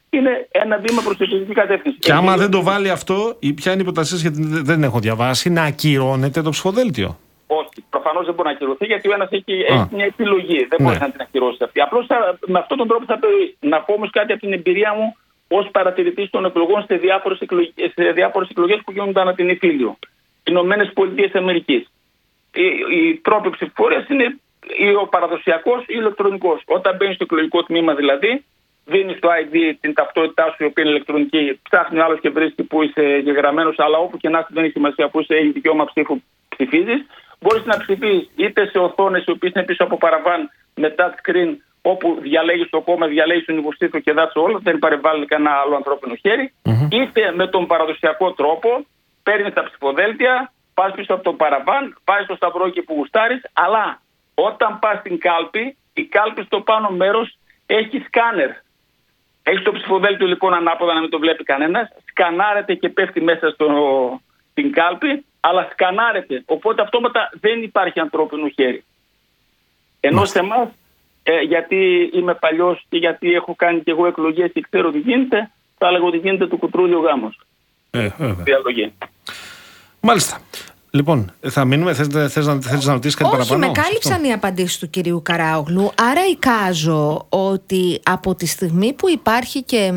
είναι ένα βήμα προς τη σωστή κατεύθυνση. Και άμα δεν το βάλει αυτό, ποια είναι η πρότασή, γιατί δεν έχω διαβάσει, να ακυρώνεται το ψηφοδέλτιο? Όχι, προφανώς δεν μπορεί να ακυρωθεί, γιατί ο ένας έχει, έχει μια επιλογή. Δεν μπορεί ναι. να την ακυρώσει αυτή. Απλώς με αυτόν τον τρόπο θα πρέπει να πω όμως κάτι από την εμπειρία μου ως παρατηρητής των εκλογών σε διάφορες εκλογές, σε διάφορες εκλογές που γίνονταν ανά την Ιφίλιο. Ηνωμένες Πολιτείες Αμερικής. Οι, οι τρόποι ψηφοφορίας είναι ο παραδοσιακός ή ο ηλεκτρονικός. Όταν μπαίνει στο εκλογικό τμήμα δηλαδή, δίνεις το άι ντι, την ταυτότητά σου, η οποία είναι ηλεκτρονική, ψάχνει ο άλλος και βρίσκει που είσαι γεγραμμένος, αλλά όπου και να είσαι δεν έχει σημασία που είσαι, έχει δικαίωμα ψήφου, ψηφίζεις. Μπορείς να ψηφίσεις είτε σε οθόνες οι οποίες είναι πίσω από παραβάν με touch screen, όπου διαλέγεις το κόμμα, διαλέγεις τον υποψήφιο και δάτσο όλο, δεν παρεμβάλλει κανένα άλλο ανθρώπινο χέρι, mm-hmm. είτε με τον παραδοσιακό τρόπο, παίρνεις τα ψηφοδέλτια, πας πίσω από τον παραβάν, βάζεις το σταυρό εκεί που γουστάρεις, αλλά όταν πας στην κάλπη, η κάλπη στο πάνω μέρος έχει σκάνερ. Έχει το ψηφοδέλτιο λοιπόν ανάποδα να μην το βλέπει κανένας, σκανάρεται και πέφτει μέσα στο, στην κάλπη, αλλά σκανάρεται. Οπότε αυτόματα δεν υπάρχει ανθρώπινο χέρι. Ενώ σε εμάς, ε, γιατί είμαι παλιός και γιατί έχω κάνει και εγώ εκλογές και ξέρω τι γίνεται, θα έλεγα ότι γίνεται του κουτρούλιο γάμος. Ε, διαλογή. Μάλιστα. Λοιπόν, θα μείνουμε, θες, θες, να, θες να ρωτήσεις κάτι Όχι, παραπάνω? Όχι, με κάλυψαν οι απαντήσεις του κυρίου Καράογλου. Άρα εικάζω ότι από τη στιγμή που υπάρχει και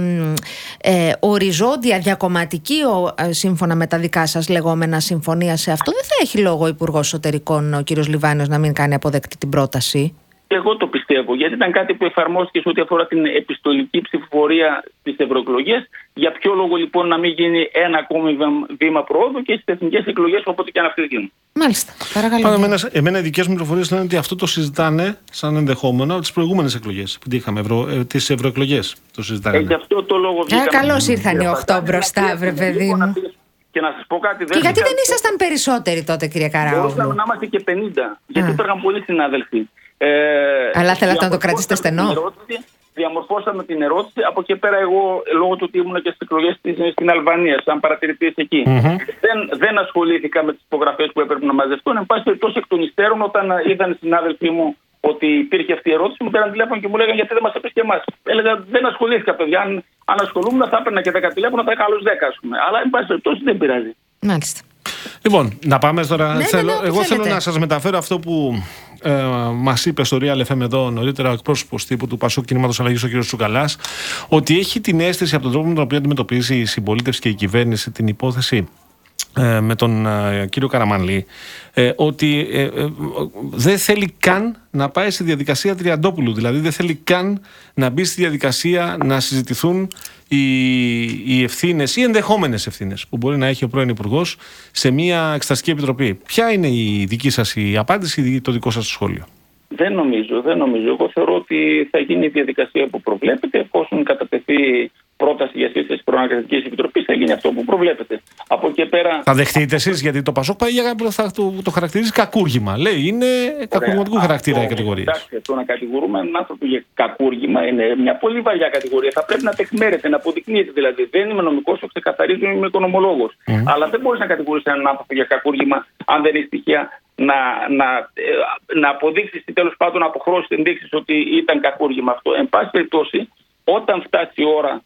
ε, οριζόντια διακομματική, ε, σύμφωνα με τα δικά σας λεγόμενα συμφωνία σε αυτό, δεν θα έχει λόγο ο Υπουργός Εσωτερικών, ο κύριος Λιβάνιος, να μην κάνει αποδεκτή την πρόταση. Εγώ το πιστεύω, γιατί ήταν κάτι που εφαρμόστηκε σε ό,τι αφορά την επιστολική ψηφοφορία στις ευρωεκλογές. Για ποιο λόγο λοιπόν να μην γίνει ένα ακόμη βήμα προόδου και στις εθνικές εκλογές, όποτε και αν αυτή γίνουν. Μάλιστα. Παρακαλώ. Πάμε, εμένα, εμένα οι δικές μου πληροφορίες λένε ότι αυτό το συζητάνε σαν ενδεχόμενο από τις προηγούμενες εκλογές που είχαμε, ευρω, ε, τις ευρωεκλογές. Το συζητάνε. Ε, γι' αυτό το λόγο βγήκαμε. Ε, καλώς ήρθαν οι οχτώ μπροστά, βρε παιδί μου. Και να σας πω κάτι. Και γιατί δεν ήσασταν περισσότεροι τότε, κύριε Καράογλου? Μπορούσαμε να είμαστε και πενήντα, γιατί υπήρχαν πολλοί συνάδελφοι. Ε, Αλλά θέλατε να το κρατήσετε στενό. Ερώτηση, διαμορφώσαμε την ερώτηση. Από εκεί πέρα, εγώ λόγω του ότι ήμουν και στις εκλογές στην Αλβανία, σαν παρατηρητής εκεί, mm-hmm. δεν, δεν ασχολήθηκα με τις υπογραφές που έπρεπε να μαζευτούν. Εν πάση περιπτώσει, εκ των υστέρων, όταν είδαν οι συνάδελφοί μου ότι υπήρχε αυτή η ερώτηση, μου πήραν τηλέφωνο και μου λέγανε γιατί δεν μας έπαιξε και εμάς. Έλεγα δεν ασχολήθηκα, παιδιά. Αν, αν ασχολούμουν, θα έπαιρνα και δέκα τηλέφωνα, θα είχα άλλους δέκα, ας πούμε. Αλλά εν πάση περιπτώσει δεν πειράζει. Μάλιστα. Λοιπόν, να πάμε τώρα. Ναι, θέλω, ναι, ναι, εγώ θέλετε. θέλω να σας μεταφέρω αυτό που ε, μας είπε στο Real εφ εμ εδώ νωρίτερα ο εκπρόσωπος τύπου του Πασόκ Κινήματος Αλλαγής, ο κ. Τσουκαλάς, ότι έχει την αίσθηση από τον τρόπο με τον οποίο αντιμετωπίζει η συμπολίτευση και η κυβέρνηση την υπόθεση ε, με τον ε, κύριο Καραμανλή, ε, ότι ε, ε, δεν θέλει καν να πάει στη διαδικασία Τριαντόπουλου. Δηλαδή δεν θέλει καν να μπει στη διαδικασία να συζητηθούν οι, οι ευθύνες ή ενδεχόμενες ευθύνες που μπορεί να έχει ο πρώην Υπουργός σε μια εξεταστική επιτροπή. Ποια είναι η δική σας η απάντηση ή το δικό σας σχόλιο? Δεν νομίζω, δεν νομίζω. Εγώ θεωρώ ότι θα γίνει η διαδικασία που προβλέπεται. Εφόσον κατατεθεί πρόταση για σύσταση προανακριτικής επιτροπής, θα γίνει αυτό που προβλέπεται. Από εκεί πέρα. Θα δεχτείτε εσείς, γιατί το Πασόκ πάει για θα το, το χαρακτηρίζει κακούργημα. Λέει είναι κακουργηματικού χαρακτήρα η κατηγορία. Εντάξει, το να κατηγορούμε έναν άνθρωπο για κακούργημα είναι μια πολύ βαριά κατηγορία. Θα πρέπει να τεκμέρεται, να αποδεικνύεται. Δηλαδή, δεν είμαι νομικός, το ξεκαθαρίζω, είμαι οικονομολόγος. Mm. Αλλά δεν μπορείς να κατηγορήσεις έναν άνθρωπο για κακούργημα, αν δεν έχει στοιχεία να, να, να αποδείξεις ή τέλος πάντων να αποχρώσεις ενδείξεις ότι ήταν κακούργημα αυτό. Εν πάση περιπτώσει, όταν φτάσει η ώρα.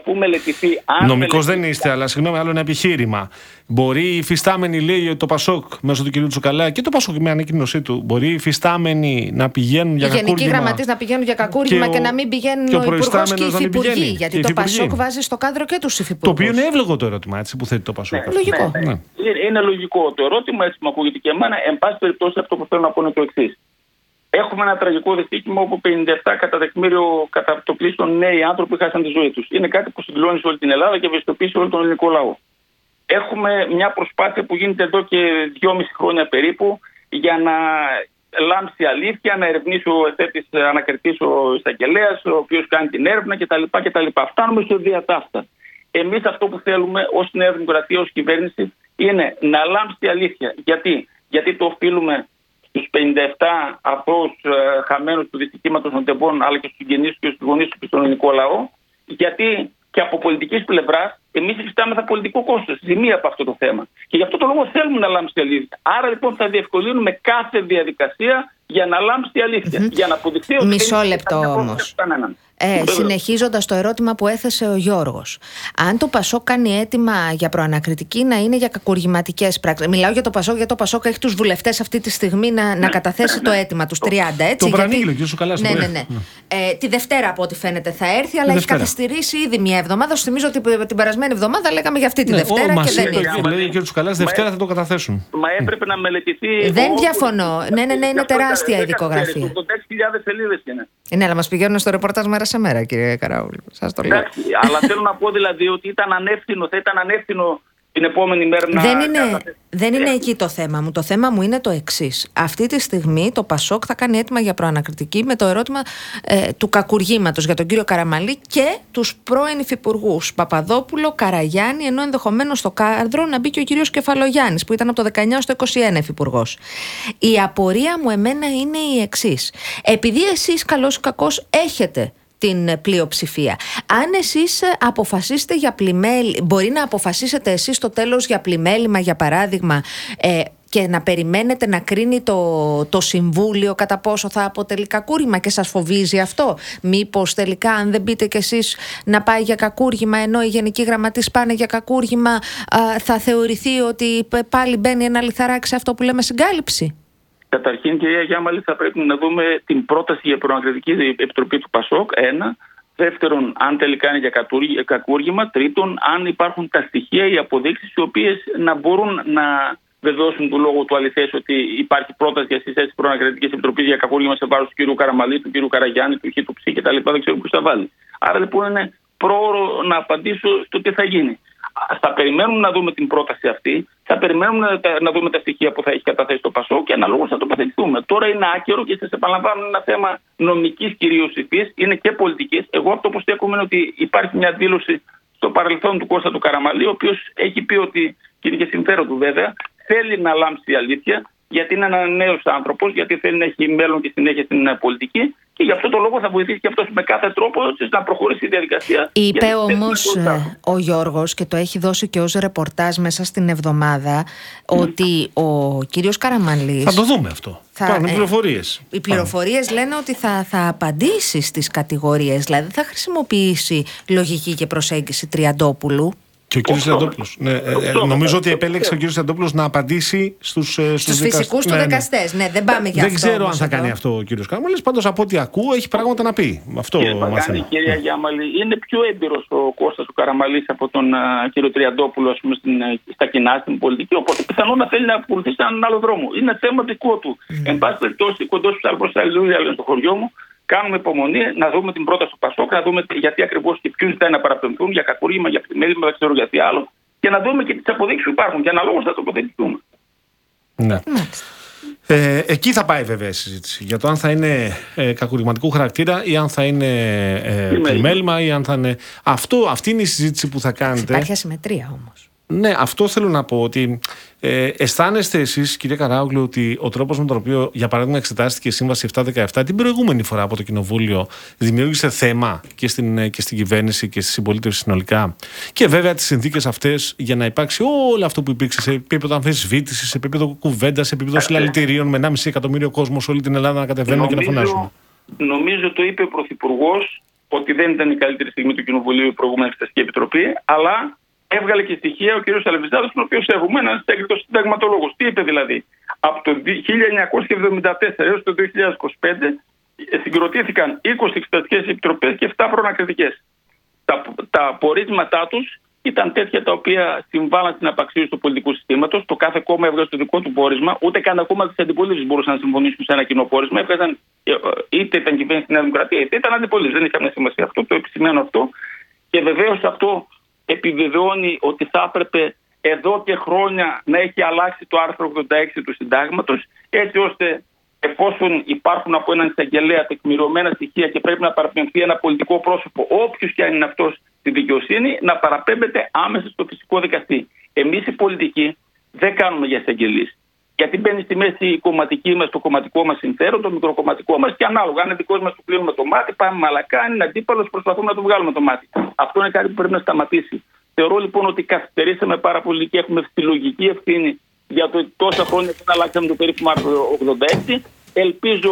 Νομικός δεν είστε, αλλά συγγνώμη, άλλο ένα επιχείρημα. Μπορεί οι υφιστάμενοι, λέει το Πασόκ μέσω του κ. Τσουκαλά και το Πασόκ με ανακοίνωσή του, μπορεί οι υφιστάμενοι να πηγαίνουν για κακούργημα. Οι γενικοί γραμματείς να πηγαίνουν για κακούργημα και, και να μην πηγαίνουν ο Υπουργός και οι υφυπουργοί. Γιατί το Πασόκ βάζει στο κάδρο και τους υφυπουργούς. Το οποίο είναι εύλογο το ερώτημα, έτσι, που θέτει το Πασόκ. Ναι, λογικό. Ναι, ναι. Είναι, είναι λογικό το ερώτημα, έτσι μου ακούγεται και εμένα. Εν πάση περιπτώσει, αυτό που θέλω να πω είναι το εξής. Έχουμε ένα τραγικό δυστύχημα όπου πενήντα επτά κατά τεκμήριο κατά το πλήστον νέοι άνθρωποι χάσαν τη ζωή τους. Είναι κάτι που συγκλώνει σε όλη την Ελλάδα και ευαισθητοποιήσει όλο τον ελληνικό λαό. Έχουμε μια προσπάθεια που γίνεται εδώ και δυόμιση χρόνια περίπου για να λάμψει αλήθεια, να ερευνήσει ο εθέτης ανακριτής ο εισαγγελέας, ο οποίος κάνει την έρευνα κτλ. κτλ. Φτάνουμε στο διατάφτα. Εμείς αυτό που θέλουμε ως Νέα Δημοκρατία, ως κυβέρνηση, είναι να λάμψει αλήθεια. Γιατί, Γιατί το οφείλουμε στους πενήντα επτά αθώους ε, χαμένους του δυστυχήματος των τεμπών, αλλά και στους συγγενείς και στους γονείς του και στον ελληνικό λαό, γιατί και από πολιτικής πλευράς εμείς υφιστάμεθα πολιτικό κόστος, ζημία από αυτό το θέμα. Και γι' αυτό το λόγο θέλουμε να λάμψει η αλήθεια. Άρα λοιπόν θα διευκολύνουμε κάθε διαδικασία για να λάμψει η αλήθεια. Mm-hmm. Για να αποδειχθεί ότι. Μισό λεπτό όμως. Ε, συνεχίζοντας το ερώτημα που έθεσε ο Γιώργος, αν το Πασόκ κάνει αίτημα για προανακριτική να είναι για κακουργηματικές πράξεις. Μιλάω για το Πασόκ, γιατί το Πασόκ έχει τους βουλευτές αυτή τη στιγμή να, να καταθέσει το αίτημα, τους τριάντα. Έτσι, το παραγγείλω, κύριε Σουκαλάς. Ναι, ναι, ναι. Ε, τη Δευτέρα από ό,τι φαίνεται θα έρθει, αλλά έχει καθυστερήσει ήδη μια εβδομάδα. Σου θυμίζω ότι την περασμένη εβδομάδα λέγαμε για αυτή τη ναι, Δευτέρα ο, και δεν είναι. Λέει ο κύριος Σουκαλάς, Δευτέρα θα το καταθέσουν. Μα έπρεπε να μελετηθεί. Δεν διαφωνώ. Ναι, ναι, ναι, είναι τεράστια η δικογραφία. ογδόντα χιλιάδες σελίδες είναι. Ναι, αλλά μας πηγαίνουν στο ρεπορτάζ μέρα σε μέρα, κύριε Καραούλου. Σας το λέω. Εντάξει, αλλά θέλω να πω δηλαδή ότι ήταν ανεύθυνο, θα ήταν ανεύθυνο την επόμενη μέρα να. Δεν είναι, δεν είναι εκεί το θέμα μου. Το θέμα μου είναι το εξής. Αυτή τη στιγμή το Πασόκ θα κάνει αίτημα για προανακριτική με το ερώτημα ε, του κακουργήματος για τον κύριο Καραμανλή και τους πρώην υφυπουργούς Παπαδόπουλο, Καραγιάννη, ενώ ενδεχομένως στο κάδρο να μπει και ο κύριος Κεφαλογιάννης που ήταν από το δεκαεννιά στο είκοσι ένα υφυπουργός. Η απορία μου εμένα είναι η εξής. Επειδή εσείς καλώς ή κακώς έχετε την πλειοψηφία. Αν εσείς αποφασίσετε για πλημέλημα, μπορεί να αποφασίσετε εσείς στο τέλος για πλημέλημα, για παράδειγμα, ε, και να περιμένετε να κρίνει το, το Συμβούλιο κατά πόσο θα αποτελεί κακούργημα και σας φοβίζει αυτό. Μήπως τελικά αν δεν μπείτε κι εσείς να πάει για κακούργημα ενώ οι γενικοί γραμματείς πάνε για κακούργημα, α, θα θεωρηθεί ότι πάλι μπαίνει ένα λιθαράκι σε αυτό που λέμε συγκάλυψη. Καταρχήν, κυρία Γιάμαλη, θα πρέπει να δούμε την πρόταση για προανακριτική επιτροπή του Πασόκ. Ένα. Δεύτερον, αν τελικά είναι για κακούργημα. Τρίτον, αν υπάρχουν τα στοιχεία, οι αποδείξεις, οι οποίες να μπορούν να βεβαιώσουν του λόγου του αληθές ότι υπάρχει πρόταση για συστάσεις προανακριτικής επιτροπής για κακούργημα σε βάρος του κ. Καραμανλή, του κ. Καραγιάννη, του Χ, του Ψ κτλ. Δεν ξέρω ποιος θα βάλει. Άρα λοιπόν είναι πρόωρο να απαντήσω στο τι θα γίνει. Θα περιμένουμε να δούμε την πρόταση αυτή, θα περιμένουμε να, να δούμε τα στοιχεία που θα έχει καταθέσει το Πασόκ και αναλόγως θα τοποθετηθούμε. Τώρα είναι άκερο και σας επαναλαμβάνω ένα θέμα νομικής κυρίως υφής, είναι και πολιτικής. Εγώ αυτό που στέκομαι είναι ότι υπάρχει μια δήλωση στο παρελθόν του Κώστα του Καραμανλή, ο οποίος έχει πει ότι, και είναι και συμφέρον του βέβαια, θέλει να λάμψει η αλήθεια, γιατί είναι ένα νέος άνθρωπος, γιατί θέλει να έχει μέλλον και συνέχεια στην πολιτική. Και γι' αυτό το λόγο θα βοηθήσει και αυτός με κάθε τρόπο να προχωρήσει η διαδικασία. Είπε όμως ο Γιώργος, και το έχει δώσει και ως ρεπορτάζ μέσα στην εβδομάδα, mm. ότι ο κύριος Καραμανλής. Θα το δούμε αυτό. Θα, Υπάρχουν ε, πληροφορίες. Οι πληροφορίες λένε ότι θα, θα απαντήσει στις κατηγορίες, δηλαδή θα χρησιμοποιήσει λογική και προσέγγιση Τριαντόπουλου. Και ο κ. Τριαντόπουλος. Ναι, ε, ε, νομίζω ότι επέλεξε ο κ. Τριαντόπουλος να απαντήσει στους, ε, στους φυσικούς του ναι, δικαστές. Ναι, δεν πάμε για δεν αυτό. Δεν ξέρω αν θα εδώ. κάνει αυτό ο κ. Καραμανλής. Πάντως από ό,τι ακούω έχει πράγματα να πει. Αυτό μαθαίνω. Κυρία Γιάμαλη, είναι πιο έμπειρος ο Κώστας ο Καραμανλής από τον uh, κ. Τριαντόπουλο, ας πούμε, στην, στα κοινά, στην πολιτική. Οπότε πιθανόν να θέλει να ακολουθήσει έναν άλλο δρόμο. Είναι θέμα δικό του. Mm. Εν πάση περιπτώσει, κοντός προς τα Αλληλούια, στο χωριό μου. Κάνουμε υπομονή να δούμε την πρόταση του Πασόκ, να δούμε γιατί ακριβώς και ποιους ζητάει να παραπεμφθούν για κακούργημα, για πλημέλημα, δεν ξέρω γιατί άλλο. Και να δούμε και τις αποδείξεις που υπάρχουν. Και αναλόγως θα τοποθετηθούμε. Ναι. Ε, εκεί θα πάει βέβαια η συζήτηση. Για το αν θα είναι ε, κακουργηματικού χαρακτήρα ή αν θα είναι ε, πλημέλημα ή αν θα είναι. Αυτό, αυτή είναι η συζήτηση που θα κάνετε. Υπάρχει ασυμμετρία όμως. Ναι, αυτό θέλω να πω. Ότι ε, αισθάνεστε εσείς, κύριε Καράογλου, ότι ο τρόπος με τον οποίο, για παράδειγμα, εξετάστηκε η Σύμβαση επτακόσια δεκαεπτά την προηγούμενη φορά από το Κοινοβούλιο δημιούργησε θέμα και στην, και στην κυβέρνηση και στη συμπολίτευση συνολικά. Και βέβαια τις συνθήκες αυτές για να υπάρξει όλο αυτό που υπήρξε σε επίπεδο αμφισβήτηση, σε επίπεδο κουβέντα, σε επίπεδο συλλαλητηρίων με ενάμιση εκατομμύριο κόσμο σε όλη την Ελλάδα να κατεβαίνουν και να φωνάζουν. Νομίζω το είπε ο Πρωθυπουργός ότι δεν ήταν η καλύτερη στιγμή του Κοινοβουλίου η προηγούμενη Εξεταστική Επιτροπή, αλλά έβγαλε και στοιχεία ο κ. Αλεβιζάδος, τον οποίο σέβομαι, ένας έγκριτος συνταγματολόγος. Τι είπε δηλαδή? Από το χίλια εννιακόσια εβδομήντα τέσσερα έως το δύο χιλιάδες είκοσι πέντε συγκροτήθηκαν είκοσι εξεταστικές επιτροπές και επτά προανακριτικές. Τα, τα πορίσματά τους ήταν τέτοια τα οποία συμβάλλαν στην απαξίωση του πολιτικού συστήματος. Το κάθε κόμμα έβγαζε το δικό του πόρισμα. Ούτε καν ακόμα τις αντιπολίτευσεις μπορούσαν να συμφωνήσουν σε ένα κοινό πόρισμα. Έβγαζαν, είτε ήταν κυβέρνηση στη Νέα Δημοκρατία, είτε ήταν αντιπολίτευση. Δεν είχε καμία σημασία αυτό. Το επισημαίνω αυτό. Και βεβαίως αυτό επιβεβαιώνει ότι θα έπρεπε εδώ και χρόνια να έχει αλλάξει το άρθρο ογδόντα έξι του Συντάγματος, έτσι ώστε εφόσον υπάρχουν από έναν εισαγγελέα τεκμηριωμένα στοιχεία και πρέπει να παραπεμφθεί ένα πολιτικό πρόσωπο, όποιος και αν είναι αυτός, στη δικαιοσύνη, να παραπέμπεται άμεσα στο φυσικό δικαστή. Εμείς οι πολιτικοί δεν κάνουμε για εισαγγελείς. Γιατί μπαίνει στη μέση η κομματική μας, το κομματικό μας συμφέρον, το μικροκομματικό μας και ανάλογα. Αν είναι δικός μας, του κλείνουμε το μάτι, πάμε μαλακά. Αν είναι αντίπαλος, προσπαθούμε να του βγάλουμε το μάτι. Αυτό είναι κάτι που πρέπει να σταματήσει. Θεωρώ λοιπόν ότι καθυστερήσαμε πάρα πολύ και έχουμε τη λογική ευθύνη για το ότι τόσα χρόνια δεν αλλάξαμε το περίφημο άρθρο ογδόντα έξι. Ελπίζω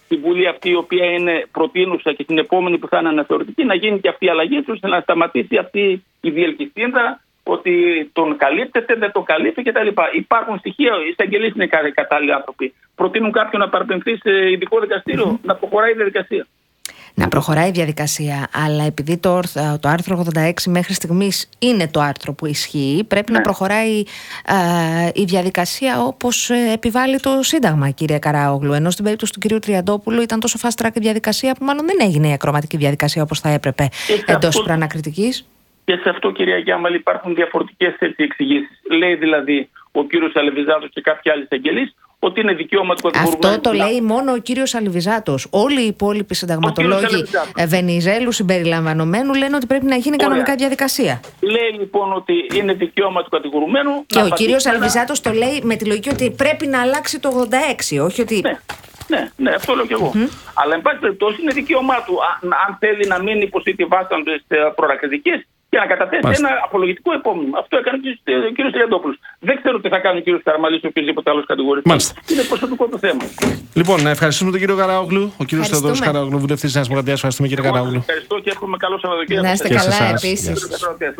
στη Βουλή αυτή, η οποία είναι προτείνουσα, και στην επόμενη που θα είναι αναθεωρητική, να γίνει και αυτή η αλλαγή του, ώστε να σταματήσει αυτή η διελκυστίνδα ότι τον καλύπτεται, δεν τον καλύπτει κτλ. Υπάρχουν στοιχεία, οι εισαγγελείς είναι κατάλληλοι άνθρωποι. Προτείνουν κάποιον να παραπεμφθεί σε ειδικό δικαστήριο, mm-hmm. να προχωράει η διαδικασία. Να προχωράει η διαδικασία, αλλά επειδή το, το άρθρο ογδόντα έξι μέχρι στιγμής είναι το άρθρο που ισχύει, πρέπει ναι. να προχωράει ε, η διαδικασία όπως επιβάλλει το Σύνταγμα, κύριε Καράογλου. Ενώ στην περίπτωση του κυρίου Τριαντόπουλου ήταν τόσο fast track η διαδικασία που μάλλον δεν έγινε η ακροματική διαδικασία όπως θα έπρεπε εντός προανακριτικής. Και σε αυτό, κυρία Γιάμαλη, υπάρχουν διαφορετικές εξηγήσεις. Λέει δηλαδή ο κύριος Αλεβιζάτος και κάποιοι άλλοι εισαγγελείς ότι είναι δικαίωμα του κατηγορουμένου. Αυτό το λέει μόνο ο κύριος Αλεβιζάτος. Όλοι οι υπόλοιποι συνταγματολόγοι, Βενιζέλου συμπεριλαμβανομένου, λένε ότι πρέπει να γίνει Ωραία. κανονικά διαδικασία. Λέει λοιπόν ότι είναι δικαίωμα του κατηγορουμένου. Και ο κύριος Αλεβιζάτος το λέει με τη λογική ότι πρέπει να αλλάξει το ογδόντα έξι, όχι ότι. Ναι. Ναι, ναι, αυτό λέω και εγώ. Mm-hmm. Αλλά εν πάση περιπτώσει είναι δικαίωμά του, αν, αν θέλει να μην υποστεί τη βάσανες προανακριτικές και να καταθέσει Μάλιστα. ένα απολογητικό επόμενο. Αυτό έκανε ο κ. Τριαντόπουλος. Δεν ξέρω τι θα κάνει ο κ. Καραμαλής ή οποιοδήποτε άλλο κατηγορητής. Είναι προσωπικό το θέμα. Λοιπόν, να ευχαριστούμε τον κύριο Καράογλου, ο κ. Θεοδόρος Καράογλου, βουλευτής της Νέας Δημοκρατίας. Ευχαριστούμε, κύριε Καράογλου. Ευχαριστώ και εύχομαι καλό Σαββατοκύριακο. Να είστε καλά επίσης.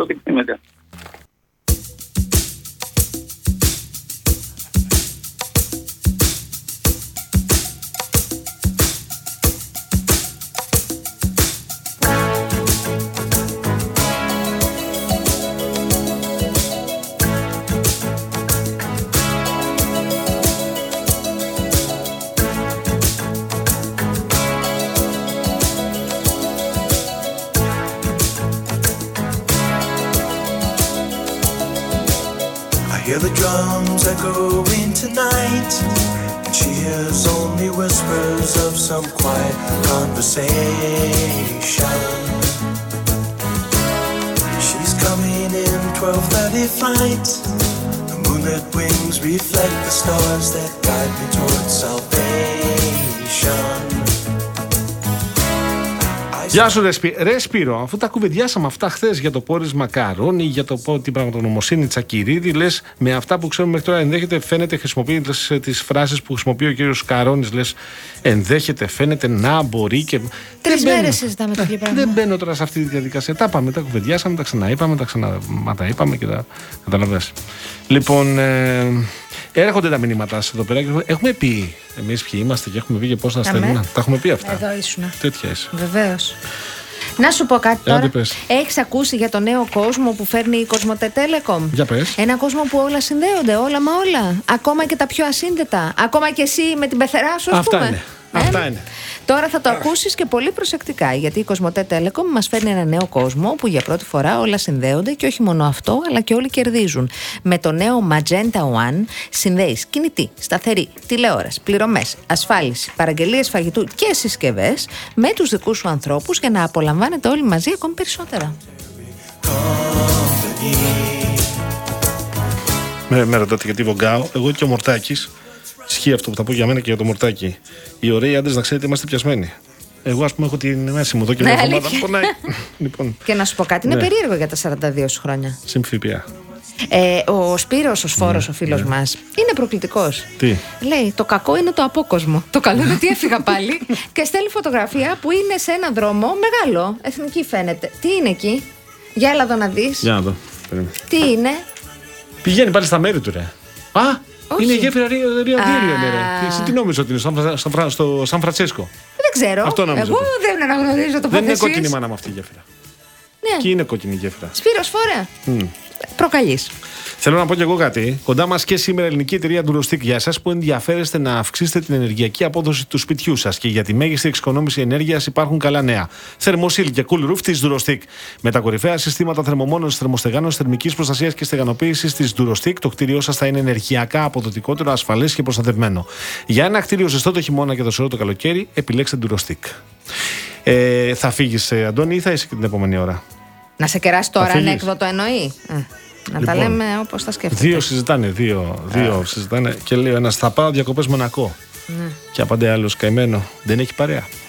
Hear the drums echoing tonight, and she hears only whispers of some quiet conversation. She's coming in twelve thirty flight. The moonlit wings reflect the stars that guide me towards salvation. Γεια σου, Ρεσπι... Ρε Σπύρο, αφού τα κουβεντιάσαμε αυτά χθες για το πόρισμα Καρόνι, για το, την πραγματονομοσύνη Τσακυρίδη, λες με αυτά που ξέρουμε μέχρι τώρα, ενδέχεται, φαίνεται, χρησιμοποιεί τις φράσεις που χρησιμοποιεί ο κύριος Καρόνης, λες ενδέχεται, φαίνεται, να μπορεί και. Τρεις μέρες συζητάμε τέτοια πράγματα. Δεν μπαίνω τώρα σε αυτή τη διαδικασία. Τα πάμε, τα κουβεντιάσαμε, τα ξαναείπαμε, τα ξαναείπαμε και τα καταλαβαίνεις. Λοιπόν. Ε... Έρχονται τα μηνύματά σας εδώ πέρα και έχουμε πει εμείς ποιοι είμαστε και έχουμε πει και πώς να στέλνουμε. Τα έχουμε πει αυτά. Εδώ ήσουν. Τέτοια είσαι. Βεβαίως. Να σου πω κάτι τώρα. Έχεις ακούσει για το νέο κόσμο που φέρνει η Κοσμοτέ Telecom? Για πες. Ένα κόσμο που όλα συνδέονται, όλα μα όλα. Ακόμα και τα πιο ασύνδετα. Ακόμα και εσύ με την πεθερά σου, ας Αυτά πούμε. είναι. Ε? Αυτά είναι. Τώρα θα το ακούσεις και πολύ προσεκτικά, γιατί η Κοσμοτέ Telecom μας φέρνει ένα νέο κόσμο που για πρώτη φορά όλα συνδέονται και όχι μόνο αυτό, αλλά και όλοι κερδίζουν. Με το νέο Magenta One συνδέεις κινητή, σταθερή, τηλεόραση, πληρωμές, ασφάλιση, παραγγελίες φαγητού και συσκευές με τους δικούς σου ανθρώπους για να απολαμβάνετε όλοι μαζί ακόμη περισσότερα. Με, με ρωτάτε γιατί βογκάω, εγώ και ο Μορτάκης. Ισχύει αυτό που θα πω για μένα και για το Μορτάκι. Οι ωραίοι άντρες, να ξέρετε, είμαστε πιασμένοι. Εγώ, ας πούμε, έχω την μέση μου εδώ και μια εβδομάδα. Λοιπόν. Και να σου πω κάτι, είναι ναι. περίεργο για τα σαράντα δύο σου χρόνια. Συμφιπία. Ε, ο Σπύρος, ο Σφόρος, ναι, ο φίλος ναι. μας, είναι προκλητικός. Τι? Λέει, το κακό είναι το απόκοσμο. Το καλό είναι ότι έφυγα πάλι. Και στέλνει φωτογραφία που είναι σε ένα δρόμο μεγάλο. Εθνική φαίνεται. Τι είναι εκεί? Για έλα εδώ να δεις. Για να δω. Τι είναι? Πηγαίνει πάλι στα μέρη του, ρε. Α! Όχι. Είναι η γέφυρα Ριαντήριο, ρε. Εσύ τι νόμιζες ότι είναι στο Σαν Φραντσίσκο? Δεν ξέρω. Αυτό νόμιζα. Εγώ δεν αναγνωρίζω το. Δεν είναι κόκκινη μάνα με αυτή η γέφυρα. Ναι. Και είναι κόκκινη η γέφυρα. Σπύρος, φορά. Mm. Προκαλείς. Θέλω να πω κι εγώ κάτι. Κοντά μας και σήμερα ελληνική εταιρεία Durostick, για εσάς που ενδιαφέρεστε να αυξήσετε την ενεργειακή απόδοση του σπιτιού σας και για τη μέγιστη εξοικονόμηση ενέργειας υπάρχουν καλά νέα. Θερμοσύλ και Cool Roof της Durostick. Με τα κορυφαία συστήματα θερμομόνωσης, θερμοστεγάνωσης, θερμικής προστασίας και στεγανοποίησης της Durostick, το κτίριό σας θα είναι ενεργειακά αποδοτικότερο, ασφαλές και προστατευμένο. Για ένα κτίριο ζεστό το χειμώνα και δοσερό το καλοκαίρι, επιλέξτε Durostick. Ε, θα φύγεις, Αντώνη, ή θα είσαι και την επόμενη ώρα? Να σε κεράσει τώρα ανέκδοτο εννοεί. Να λοιπόν, τα λέμε όπως τα σκέφτεται. Δύο συζητάνε, δύο, δύο συζητάνε και λέει ο ένας θα πάω διακοπές Μονακό. Ναι. Και απαντάει άλλος, καημένο, δεν έχει παρέα.